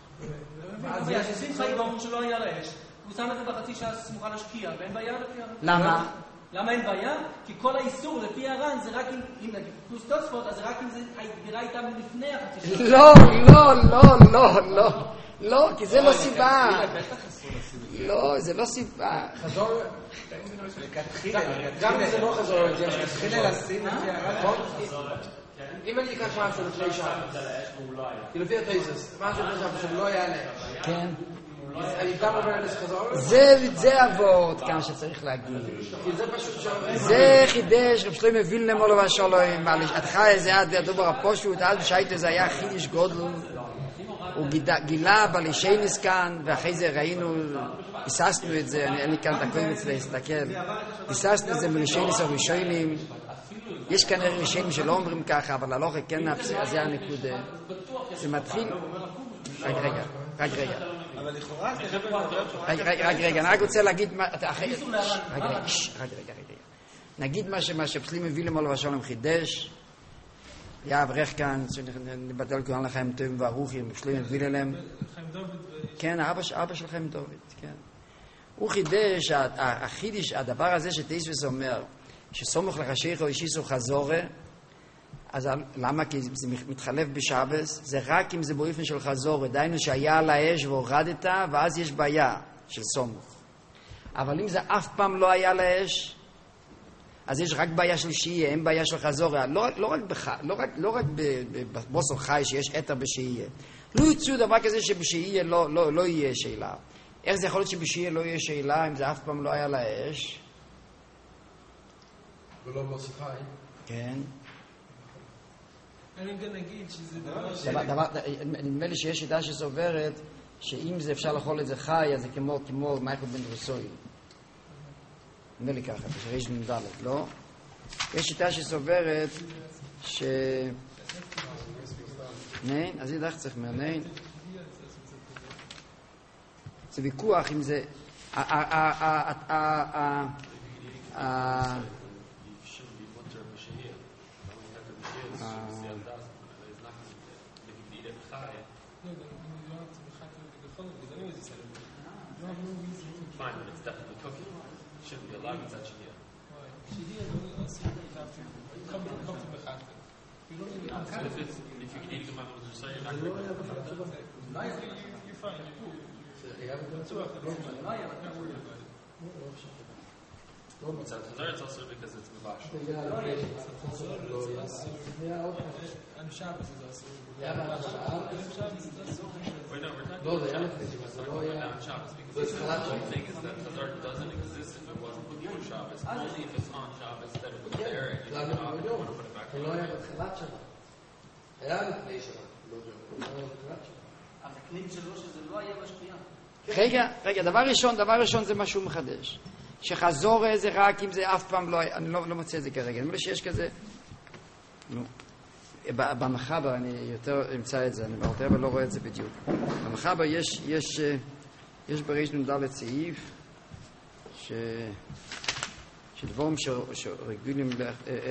[SPEAKER 5] אז יש עושים חי גומר שלא היה על האש, הוא שם את זה בחצי שעה סמוכה לשקיעה, ואין בעיה לפי הר"ן.
[SPEAKER 1] למה?
[SPEAKER 5] למה אין בעיה? כי כל האיסור לפי הר"ן זה רק אם, אם נגיד פלוס תוספות, אז רק אם זה הידירה הייתה לפני החצי שעה.
[SPEAKER 1] לא, לא, לא, לא, לא, לא, כי זה לא סיבה. לא, זה לא סיבה.
[SPEAKER 3] חזור, גם אם זה לא חזור, זה מתחילה לשים לפי הר"ן. אם אני אקח משהו לפני שעה, כי לפי התייסס, משהו לפני שעה שהוא לא יעלה.
[SPEAKER 1] כן.
[SPEAKER 3] אני גם עובר על חזור?
[SPEAKER 1] זה אבות, כמה שצריך להגיד.
[SPEAKER 3] כי זה פשוט שם.
[SPEAKER 1] זה חידש, רב שלמה וילנה מולו והשולוים, ועל התחלה זה היה הדובר הפושוט, אז שייטה זה היה חידש גודל, הוא גילה בלישייניס כאן, ואחרי זה ראינו, ביססנו את זה, אני כאן את הכל מצלה להסתכל, ביססנו את זה מלישייניס הראשונים, יש כנראה ראשונים שלא אומרים ככה, אבל הלוך כן נפסי, אז זה הנקודה. זה מתחיל, רק רגע, רק רגע.
[SPEAKER 2] אבל לכאורה זה
[SPEAKER 1] רק רגע, אני רק רוצה להגיד מה... רק רגע, רק רגע, נגיד מה שפסלים מביא למעלה ושלום חידש, היה אברך כאן, נבטל כהן לחיים טובים וערוכים, פסלים מביא להם. כן, האבא של חיים דוד, כן. הוא חידש, החידש, הדבר הזה שתייסוס אומר, שסומך לחשיך או אישיסו חזורה, אז למה? כי זה מתחלף בשבס, זה רק אם זה באופן של חזור, דיינו שהיה על האש והורדת, ואז יש בעיה של סומך. אבל אם זה אף פעם לא היה על האש, אז יש רק בעיה של שיהיה, אין בעיה של חזור. לא, לא רק, בח, לא רק, לא רק בבוסר חי שיש אתר בשיהיה. לא יצאו דבר כזה שבשיהיה לא, לא, לא יהיה שאלה. איך זה יכול להיות שבשיהיה לא יהיה שאלה אם זה אף פעם לא היה על האש?
[SPEAKER 3] ולא בוסר חי.
[SPEAKER 1] כן.
[SPEAKER 2] אני גם נגיד שזה דבר
[SPEAKER 1] דבר, נדמה לי שיש שיטה שסוברת שאם זה אפשר לאכול את זה חי, אז זה כמו, כמו מייקל בן דרוסוי. נדמה לי ככה, בשריש מנדלת, לא? יש שיטה שסוברת ש... נין, אז ידע צריך מהנין. זה ויכוח אם זה...
[SPEAKER 4] Fine, but it's definitely cooking. It shouldn't be allowed inside Shahiyah.
[SPEAKER 2] Shahiyah is also come come to Mechata. You don't need to.
[SPEAKER 4] So if it's if you can eat them after the Shahiyah, you're not going to
[SPEAKER 2] be You're fine. You're cool. Not worried about it.
[SPEAKER 4] It's also because it's Mivash.
[SPEAKER 2] On Shabbos is also.
[SPEAKER 3] Yeah, but
[SPEAKER 2] On Shabbos is also.
[SPEAKER 4] Wait, no, we're talking
[SPEAKER 3] No, the
[SPEAKER 4] about
[SPEAKER 3] elephant
[SPEAKER 4] Shabbos.
[SPEAKER 3] is
[SPEAKER 4] We're
[SPEAKER 3] the
[SPEAKER 4] talking
[SPEAKER 3] lawyer.
[SPEAKER 4] about Shabbos
[SPEAKER 3] But
[SPEAKER 4] because
[SPEAKER 3] it's
[SPEAKER 4] the
[SPEAKER 3] not
[SPEAKER 4] whole
[SPEAKER 3] Shabbos.
[SPEAKER 4] thing is that Chazar doesn't exist if it wasn't put on Shabbos. Only if it's on Shabbos that it was there and you
[SPEAKER 3] למה
[SPEAKER 4] want
[SPEAKER 3] לא?
[SPEAKER 4] to put it back
[SPEAKER 3] זה
[SPEAKER 4] on.
[SPEAKER 3] לא היה בתחילת שבת. היה לפני שבת. לא היה בתחילת שבת.
[SPEAKER 5] אז הקנים שלו שזה לא היה בשקיעה.
[SPEAKER 1] רגע, רגע, דבר ראשון, דבר ראשון זה משהו מחדש. שחזור זה רק אם זה אף פעם לא היה, אני לא, לא מוצא את זה כרגע. אני אומר שיש כזה, נו, במחבר אני יותר אמצא את זה, אני יותר אבל לא רואה את זה בדיוק. במחבר יש, יש, יש בריש נ"ד סעיף, ש... שדבורים שרגילים ל...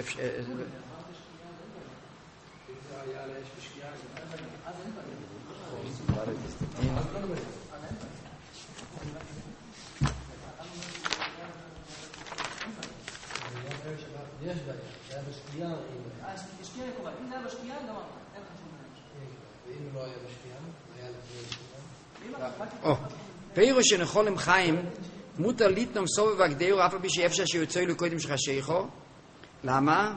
[SPEAKER 3] יש בעיה, זה היה בשקיעה.
[SPEAKER 5] אז בשקיעה יקובה, אם זה היה בשקיעה, גמר, אין לך שום בעיה.
[SPEAKER 3] ואם לא היה בשקיעה, היה לפני השקיעה.
[SPEAKER 1] או, פירוש שנחולם חיים, מותר ליטנום סובב הגדרו, אף על פי שאפשר שיוצאו לקודם שלך שייכו. למה?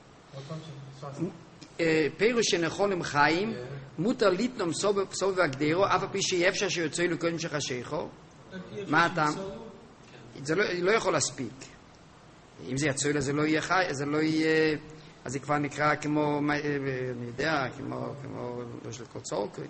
[SPEAKER 1] פירוש שנחולם חיים, מותר ליטנום סובב הגדרו, אף על פי שאפשר שיוצאו לקודם שלך שייכו. מה אתה? זה לא יכול להספיק. אם זה יצוי לה, זה לא יהיה חי, זה לא יהיה, אז זה כבר נקרא כמו, אני יודע, כמו, כמו, לא של קוצורקוי.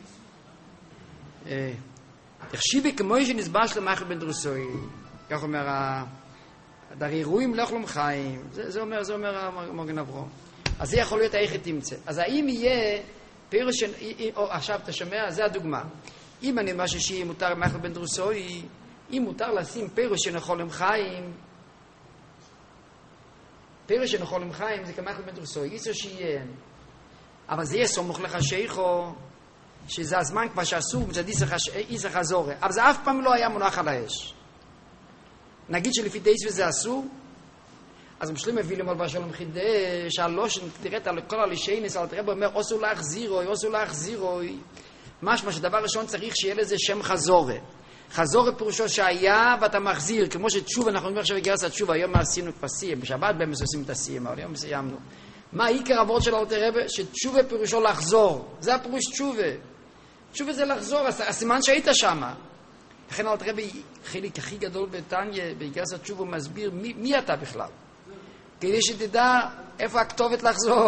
[SPEAKER 1] תחשיבי כמו שנסבש למחל בן דרוסוי, כך אומר, דרירויים לא יכולים חיים, זה, זה אומר, זה אומר מוגן אברום. אז זה יכול להיות איך תמצא. אז האם יהיה פירוש, או עכשיו אתה שומע, זה הדוגמה. אם אני אומר שיהיה מותר מחל בן דרוסוי, אם מותר לשים פירוש שנחולם חיים, פירוש שנחולם חיים זה כמחל בן דרוסוי, איסו שיהיה. אבל זה יהיה סמוך לך שייכו, שזה הזמן כבר שאסור מצד איסה חזורה. אבל זה אף פעם לא היה מונח על האש. נגיד שלפי דייס וזה אסור, אז משלים מביא למול בשלום חידש, הלושן, תראית על כל הלישיינס, על תראה בו אומר, אוסו להחזירוי, אוסו להחזירוי. משמע שדבר ראשון צריך שיהיה לזה שם חזורה. חזורה פירושו שהיה ואתה מחזיר, כמו שתשוב, אנחנו אומרים עכשיו בגרס התשוב, היום עשינו כפסים, בשבת באמת עושים את הסיים, אבל היום סיימנו. מה העיקר עבוד של אלתר רבי? שתשובה פירושו לחזור. זה הפירוש תשובה. תשובה זה לחזור, הסימן שהיית שם. לכן אלתר רבי, חלק הכי גדול בתניה, בגרס התשוב, הוא מסביר מי, מי אתה בכלל. כדי שתדע איפה הכתובת לחזור.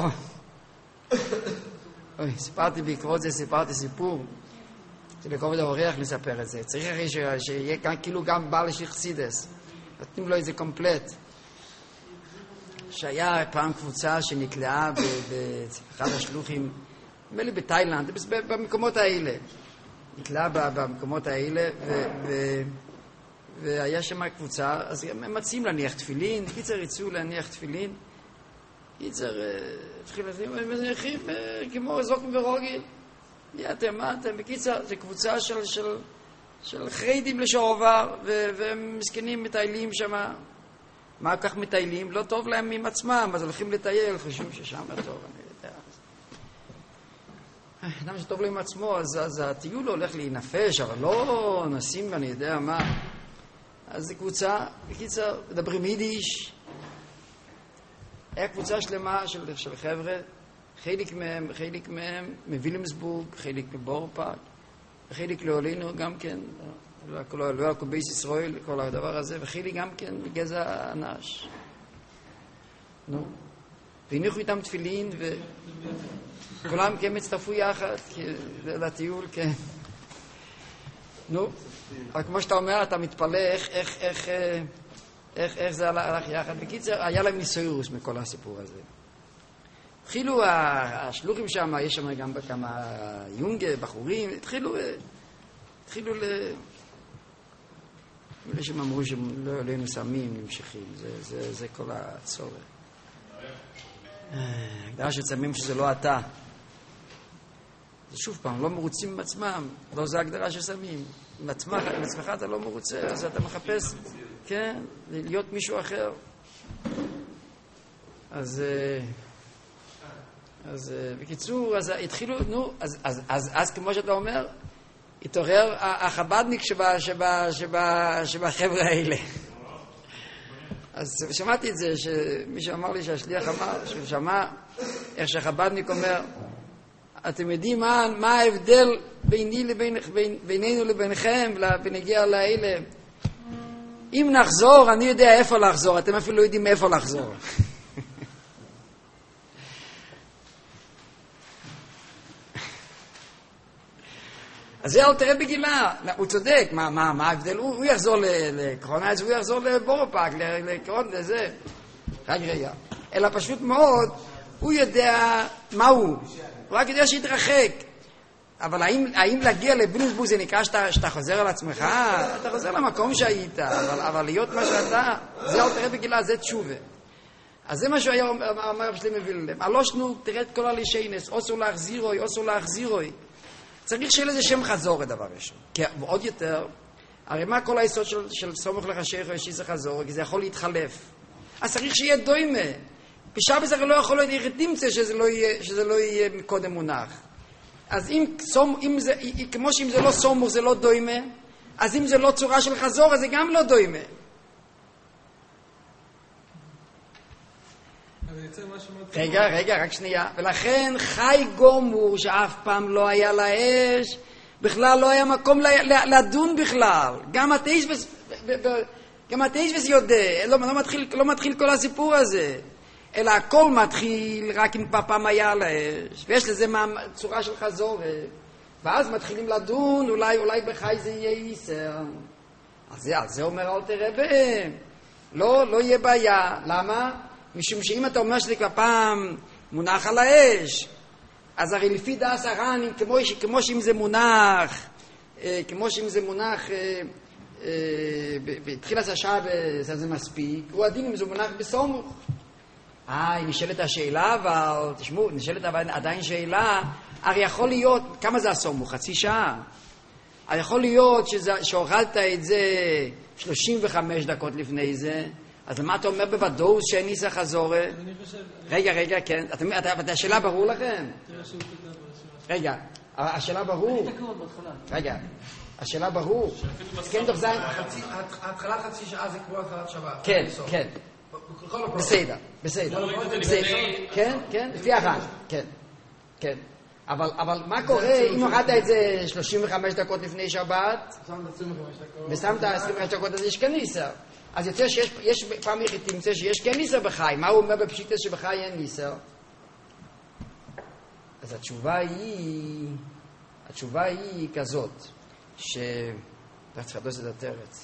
[SPEAKER 1] אוי, סיפרתי בעקבות זה, סיפרתי סיפור. שלכובד האורח נספר את זה. צריך אחרי שיהיה כאן כאילו גם בעל של חסידס. נותנים לו איזה קומפלט. שהיה פעם קבוצה שנקלעה באחד השלוחים, נדמה לי בתאילנד, במקומות האלה. נקלעה במקומות האלה, והיה שם קבוצה, אז הם מציעים להניח תפילין, קיצר יצאו להניח תפילין, קיצר התחיל לזים, הם מניחים כמו זוקם ורוגל. מי אתם, מה אתם? בקיצר, זו קבוצה של, של, של חרדים לשעבר, והם מסכנים מטיילים שם. מה כך מטיילים? לא טוב להם עם עצמם, אז הולכים לטייל, חושבים ששם טוב, אני יודע. אדם שטוב לו עם עצמו, אז, אז הטיול הולך להינפש, אבל לא נשים, אני יודע מה. אז זו קבוצה, בקיצר, מדברים יידיש. היה קבוצה שלמה של, של חבר'ה, חלק מהם, חלק מהם מווילמסבורג, חלק מבורפאק, וחלק לעולינו גם כן, לא היה קובייס ישראל, כל הדבר הזה, וחלק גם כן מגזע אנש. נו, והניחו איתם תפילין, וכולם כן מצטרפו יחד, לטיול, כן. נו, אבל כמו שאתה אומר, אתה מתפלא איך, איך, איך, איך, איך זה הלך יחד. בקיצר, היה להם ניסוירוס מכל הסיפור הזה. התחילו השלוחים שם, יש שם גם כמה יונגה, בחורים, התחילו, התחילו ל... אלה שהם אמרו שהם לא עלינו סמים, נמשכים, זה, זה, זה כל הצורך. הגדרה של סמים שזה לא אתה. זה שוב פעם, לא מרוצים עם עצמם, לא זה הגדרה של סמים. עם עצמך, עם עצמך אתה לא מרוצה, אז אתה מחפש, כן, להיות מישהו אחר. אז... אז בקיצור, אז התחילו, נו, אז, אז, אז, אז כמו שאתה אומר, התעורר החבדניק שבה, שבה, שבה, שבה החבר'ה האלה. אז שמעתי את זה, שמישהו אמר לי שהשליח אמר, שהוא שמע איך שהחבדניק אומר, אתם יודעים מה, מה ההבדל ביני לבין, בין, בינינו לבינכם, ונגיע לאלה? אם נחזור, אני יודע איפה לחזור, אתם אפילו לא יודעים איפה לחזור. אז זה אל תראה בגילה, הוא צודק, מה, מה, מה ההבדל? הוא, הוא יחזור לקרונייץ, הוא יחזור לבורופאק, לקרון, לזה. רק רגע. אלא פשוט מאוד, הוא יודע מה הוא. הוא רק יודע שיתרחק. אבל האם, האם להגיע לבילנסבורג זה נקרא שאתה, שאתה חוזר על עצמך? אתה חוזר למקום שהיית, אבל, אבל להיות מה שאתה, זה אל תראה בגילה, זה תשובה. אז זה מה שהוא היה אומר רב שלמה וילנם. הלושנו, תראה את כל הלישיינס, אוסו להחזירוי, אוסו להחזירוי. צריך שיהיה לזה שם חזור הדבר ראשון. כי עוד יותר, הרי מה כל היסוד של, של סומך לחשך או ישיס החזור? כי זה יכול להתחלף. אז צריך שיהיה דוימה. בשבס הרי לא יכול להיות איך תמצא שזה לא יהיה, שזה לא יהיה קודם מונח. אז אם, סום, אם זה, כמו שאם זה לא סומך זה לא דוימה, אז אם זה לא צורה של חזור, אז זה גם לא דוימה. רגע, רגע, רק שנייה. ולכן חי גומור שאף פעם לא היה לאש, בכלל לא היה מקום לדון בכלל. גם התאישבס, גם התאישבס יודע, לא, לא, מתחיל, לא מתחיל כל הסיפור הזה. אלא הכל מתחיל רק אם פעם היה לאש. ויש לזה צורה של חזור. ואז מתחילים לדון, אולי, אולי בחי זה יהיה איסר. אז זה, אז זה אומר אל תראה בהם. לא, לא יהיה בעיה. למה? משום שאם אתה אומר שזה כבר פעם מונח על האש, אז הרי לפי דעס הר"ן, כמו, כמו שאם זה מונח, כמו שאם זה מונח בתחילת השעה, זה מספיק, הוא הדין אם זה מונח בסומך. אה, נשאלת השאלה, אבל תשמעו, נשאלת עדיין שאלה, הרי יכול להיות, כמה זה הסומך? חצי שעה? הרי יכול להיות שהורדת את זה שלושים וחמש דקות לפני זה, אז למה אתה אומר בוודאות שאין ניסה חזור? רגע, רגע, כן. השאלה ברור לכם? רגע, השאלה ברור. רגע, השאלה ברור. כן, תוך זין.
[SPEAKER 3] התחלת חצי שעה זה כמו התחלת שבת.
[SPEAKER 1] כן, כן. בסדר, בסדר. כן, כן, לפי הר"ן. כן, כן. אבל מה קורה אם הורדת את זה שלושים וחמש דקות לפני שבת? ושמת עשרים וחמש דקות, אז יש כן ניסה. אז יוצא שיש יש פעם איך תמצא שיש כן ניסר בחי. מה הוא אומר בפשיטה שבחי אין ניסר? אז התשובה היא, התשובה היא כזאת, ש... אתה צריך לדעת את התרץ.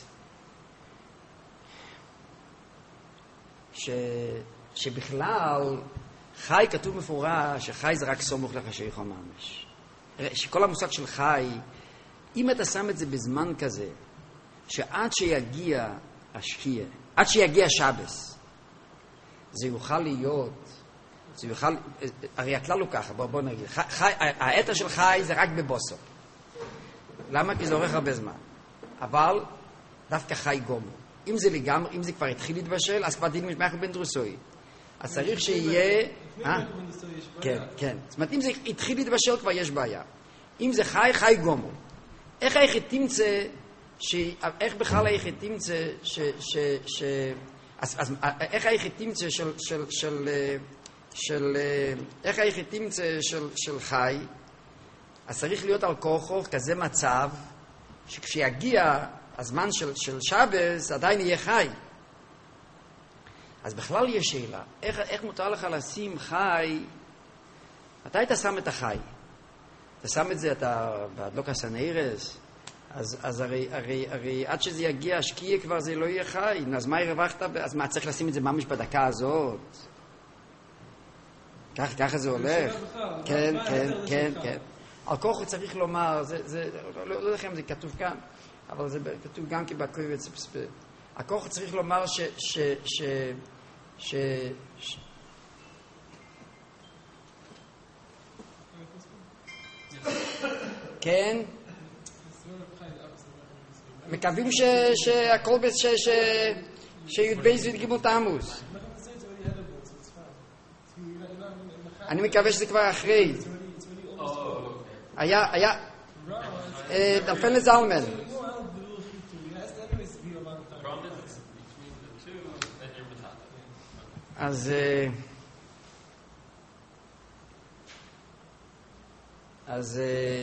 [SPEAKER 1] ש... שבכלל חי כתוב מפורש שחי זה רק סומך לחשך ממש. שכל המושג של חי, אם אתה שם את זה בזמן כזה, שעד שיגיע השקיע, עד שיגיע שבס, זה יוכל להיות, זה יוכל, הרי הכלל הוא ככה, בוא, בוא נגיד, חי, האתר של חי זה רק בבוסו. למה? כי זה אורך הרבה זמן. אבל דווקא חי גומו. אם זה לגמרי, אם זה כבר התחיל להתבשל, אז כבר דין משמח בן דרוסוי. אז צריך שיהיה, אה? כן, כן. זאת אומרת, אם זה התחיל להתבשל, כבר יש בעיה. אם זה חי, חי גומו. איך איך תמצא, איך בכלל איך תמצא, ש, ש, ש, אז, אז, איך איך תמצא של, של, של, של, איך איך תמצא של, של חי, אז צריך להיות על כוחו כזה מצב, שכשיגיע הזמן של, של שבס, עדיין יהיה חי. אז בכלל יש שאלה, איך, איך מותר לך לשים חי, מתי אתה שם את החי? אתה שם את זה, אתה בהדלוק הסנאירס, אז, אז הרי, הרי, הרי עד שזה יגיע השקיע כבר זה לא יהיה חי, אז מה הרווחת? אז מה, צריך לשים את זה ממש בדקה הזאת? כך, ככה זה הולך? כן, כן, כן, כן. על כוח הוא צריך לומר, זה, זה, לא, לא יודע לכם, זה כתוב כאן, אבל זה כתוב גם כי בקריבץ, הכוח הוא צריך לומר ש, ש, ש, ש, ש כן, מקווים שהכל בס שי"ב זה גימות עמוס. אני מקווה שזה כבר אחרי. היה, היה דלפן לזלמן. אז... אז...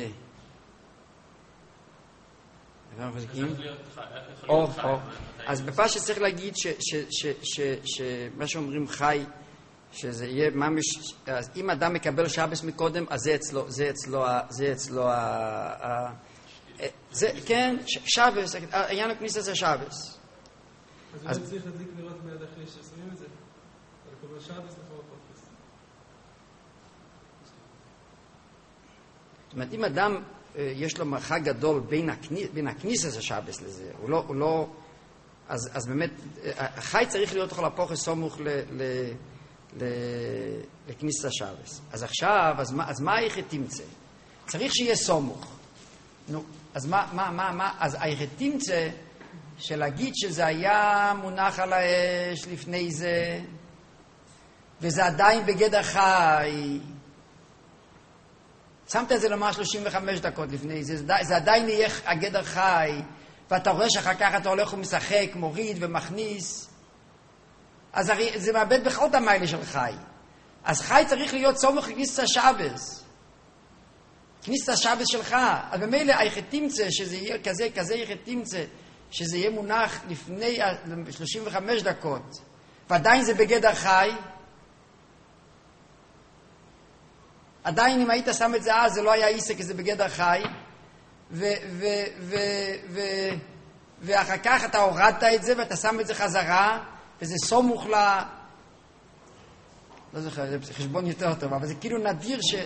[SPEAKER 1] או, או. אז בפשט צריך להגיד שמה שאומרים חי, שזה יהיה ממש, אז אם אדם מקבל שבס מקודם, אז זה אצלו, זה אצלו, זה אצלו, זה, כן, שבס, העניין הכניסה זה שבס.
[SPEAKER 2] אז הוא צריך להדליק לראות מיד אחרי ששמים את זה, לקבל שבס לכל הפרקס.
[SPEAKER 1] זאת אומרת, אם אדם, יש לו מרחק גדול בין הכניסה זה שבס לזה, הוא לא, הוא לא, אז באמת, החי צריך להיות לכל הפרקס סמוך ל... לכניסה שבס. אז עכשיו, אז מה, אז מה איך תמצא? צריך שיהיה סמוך. נו, אז מה, מה, מה, מה? אז איך תמצא שלהגיד שזה היה מונח על האש לפני זה, וזה עדיין בגדר חי. שמת את זה לומר שלושים וחמש דקות לפני זה, זה עדיין יהיה הגדר חי, ואתה רואה שאחר כך אתה הולך ומשחק, מוריד ומכניס, אז זה מאבד בכל את המיילה של חי. אז חי צריך להיות סמוך לכניסת השבס. כניסת השבס שלך. אז במילא איך תמצא שזה יהיה כזה, כזה איך תמצא שזה יהיה מונח לפני שלושים וחמש דקות, ועדיין זה בגדר חי. עדיין אם היית שם את זה אז, זה לא היה עיסק, זה בגדר חי. ו... ו... ו... ו... ואחר כך אתה הורדת את זה ואתה שם את זה חזרה, וזה סמוך ל... לא זוכר, זה חשבון יותר טוב, אבל זה כאילו נדיר ש...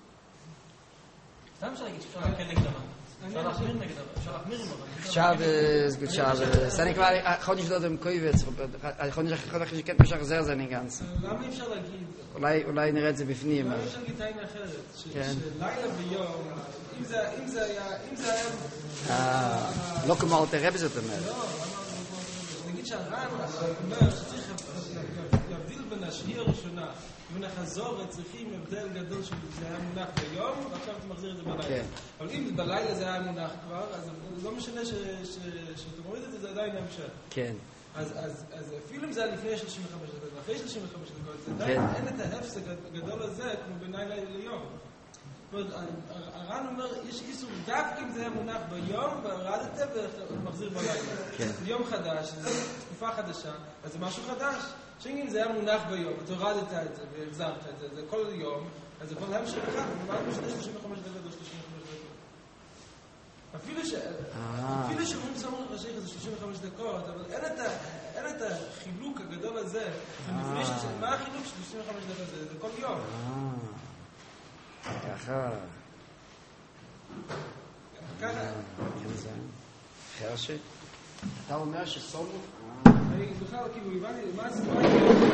[SPEAKER 5] סתם אפשר להגיד שאפשר להקל נגדמה. אפשר להחמיר נגדמה, אפשר להחמיר עם אותם.
[SPEAKER 1] שבס, גוד שבס. אני כבר, חודש לא יודע קויבץ, חודש אחר שכן פשח זר זה אני גנץ.
[SPEAKER 2] למה אפשר להגיד?
[SPEAKER 1] אולי נראה את זה בפנים.
[SPEAKER 2] למה אפשר להגיד טעינה אחרת? שלילה ויום, אם זה היה...
[SPEAKER 1] אה, לא כמו אלתר רבי זאת אומרת.
[SPEAKER 2] לא, נגיד שהר"ן אומר שצריך להבדיל בין השהייה הראשונה ובין החזור, צריכים הבדל גדול שזה היה מונח ביום, ועכשיו אתה מחזיר את זה בלילה. אבל אם בלילה זה היה מונח כבר, אז לא משנה שאתה מוריד את זה, זה עדיין המשך.
[SPEAKER 1] כן.
[SPEAKER 2] אז אפילו אם זה היה לפני שלושים וחמש דקות, ואחרי שלושים וחמש דקות, זה עדיין אין את ההפסק הגדול הזה כמו בין לילה ליום. הר"ן אומר, יש איסור דווקא אם זה היה מונח ביום, והורדת ומחזיר בלילה. יום חדש, זו תקופה חדשה, אז זה משהו חדש. שאם זה היה מונח ביום, אתה הורדת את זה והחזרת את זה, זה כל יום, אז זה כל המשך אחד, זה ממש משנה שלושים וחמש דקות או שלושים וחמש דקות. אפילו ש... אפילו שאומרים סמוך רשייך זה שלושים וחמש דקות, אבל אין את החילוק הגדול הזה. מה החילוק של שלושים וחמש דקות? זה כל יום.
[SPEAKER 1] ככה.
[SPEAKER 2] ככה.
[SPEAKER 1] חרשי. אתה אומר שסומוך?
[SPEAKER 2] אני בכלל, כאילו, הבנתי, מה זה מה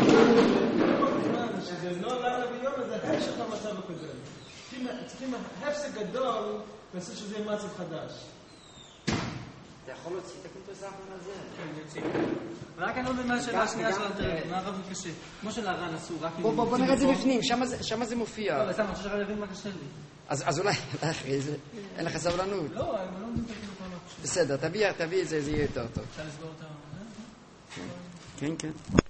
[SPEAKER 2] זה? שזה לא לילה ביום, זה המשך למצב הקודם. צריכים הפסק גדול, ועשו שזה יהיה מצב חדש.
[SPEAKER 1] אתה יכול להוציא את הקונטרס האחרון הזה?
[SPEAKER 5] כן, יוציא. רק אני לא מבין מה השאלה השנייה של אלתר, מה הרב קשה? כמו של הר"ן עשו, רק...
[SPEAKER 1] בוא נראה את זה בפנים, שם זה מופיע.
[SPEAKER 5] לא, סתם, אני חושב שרק להבין מה קשה לי.
[SPEAKER 1] אז אולי, אחרי זה, אין לך סבלנות.
[SPEAKER 5] לא, אני לא מבין את זה.
[SPEAKER 1] בסדר, תביא את זה, זה יהיה יותר טוב.
[SPEAKER 5] אפשר לסגור אותה?
[SPEAKER 1] כן, כן.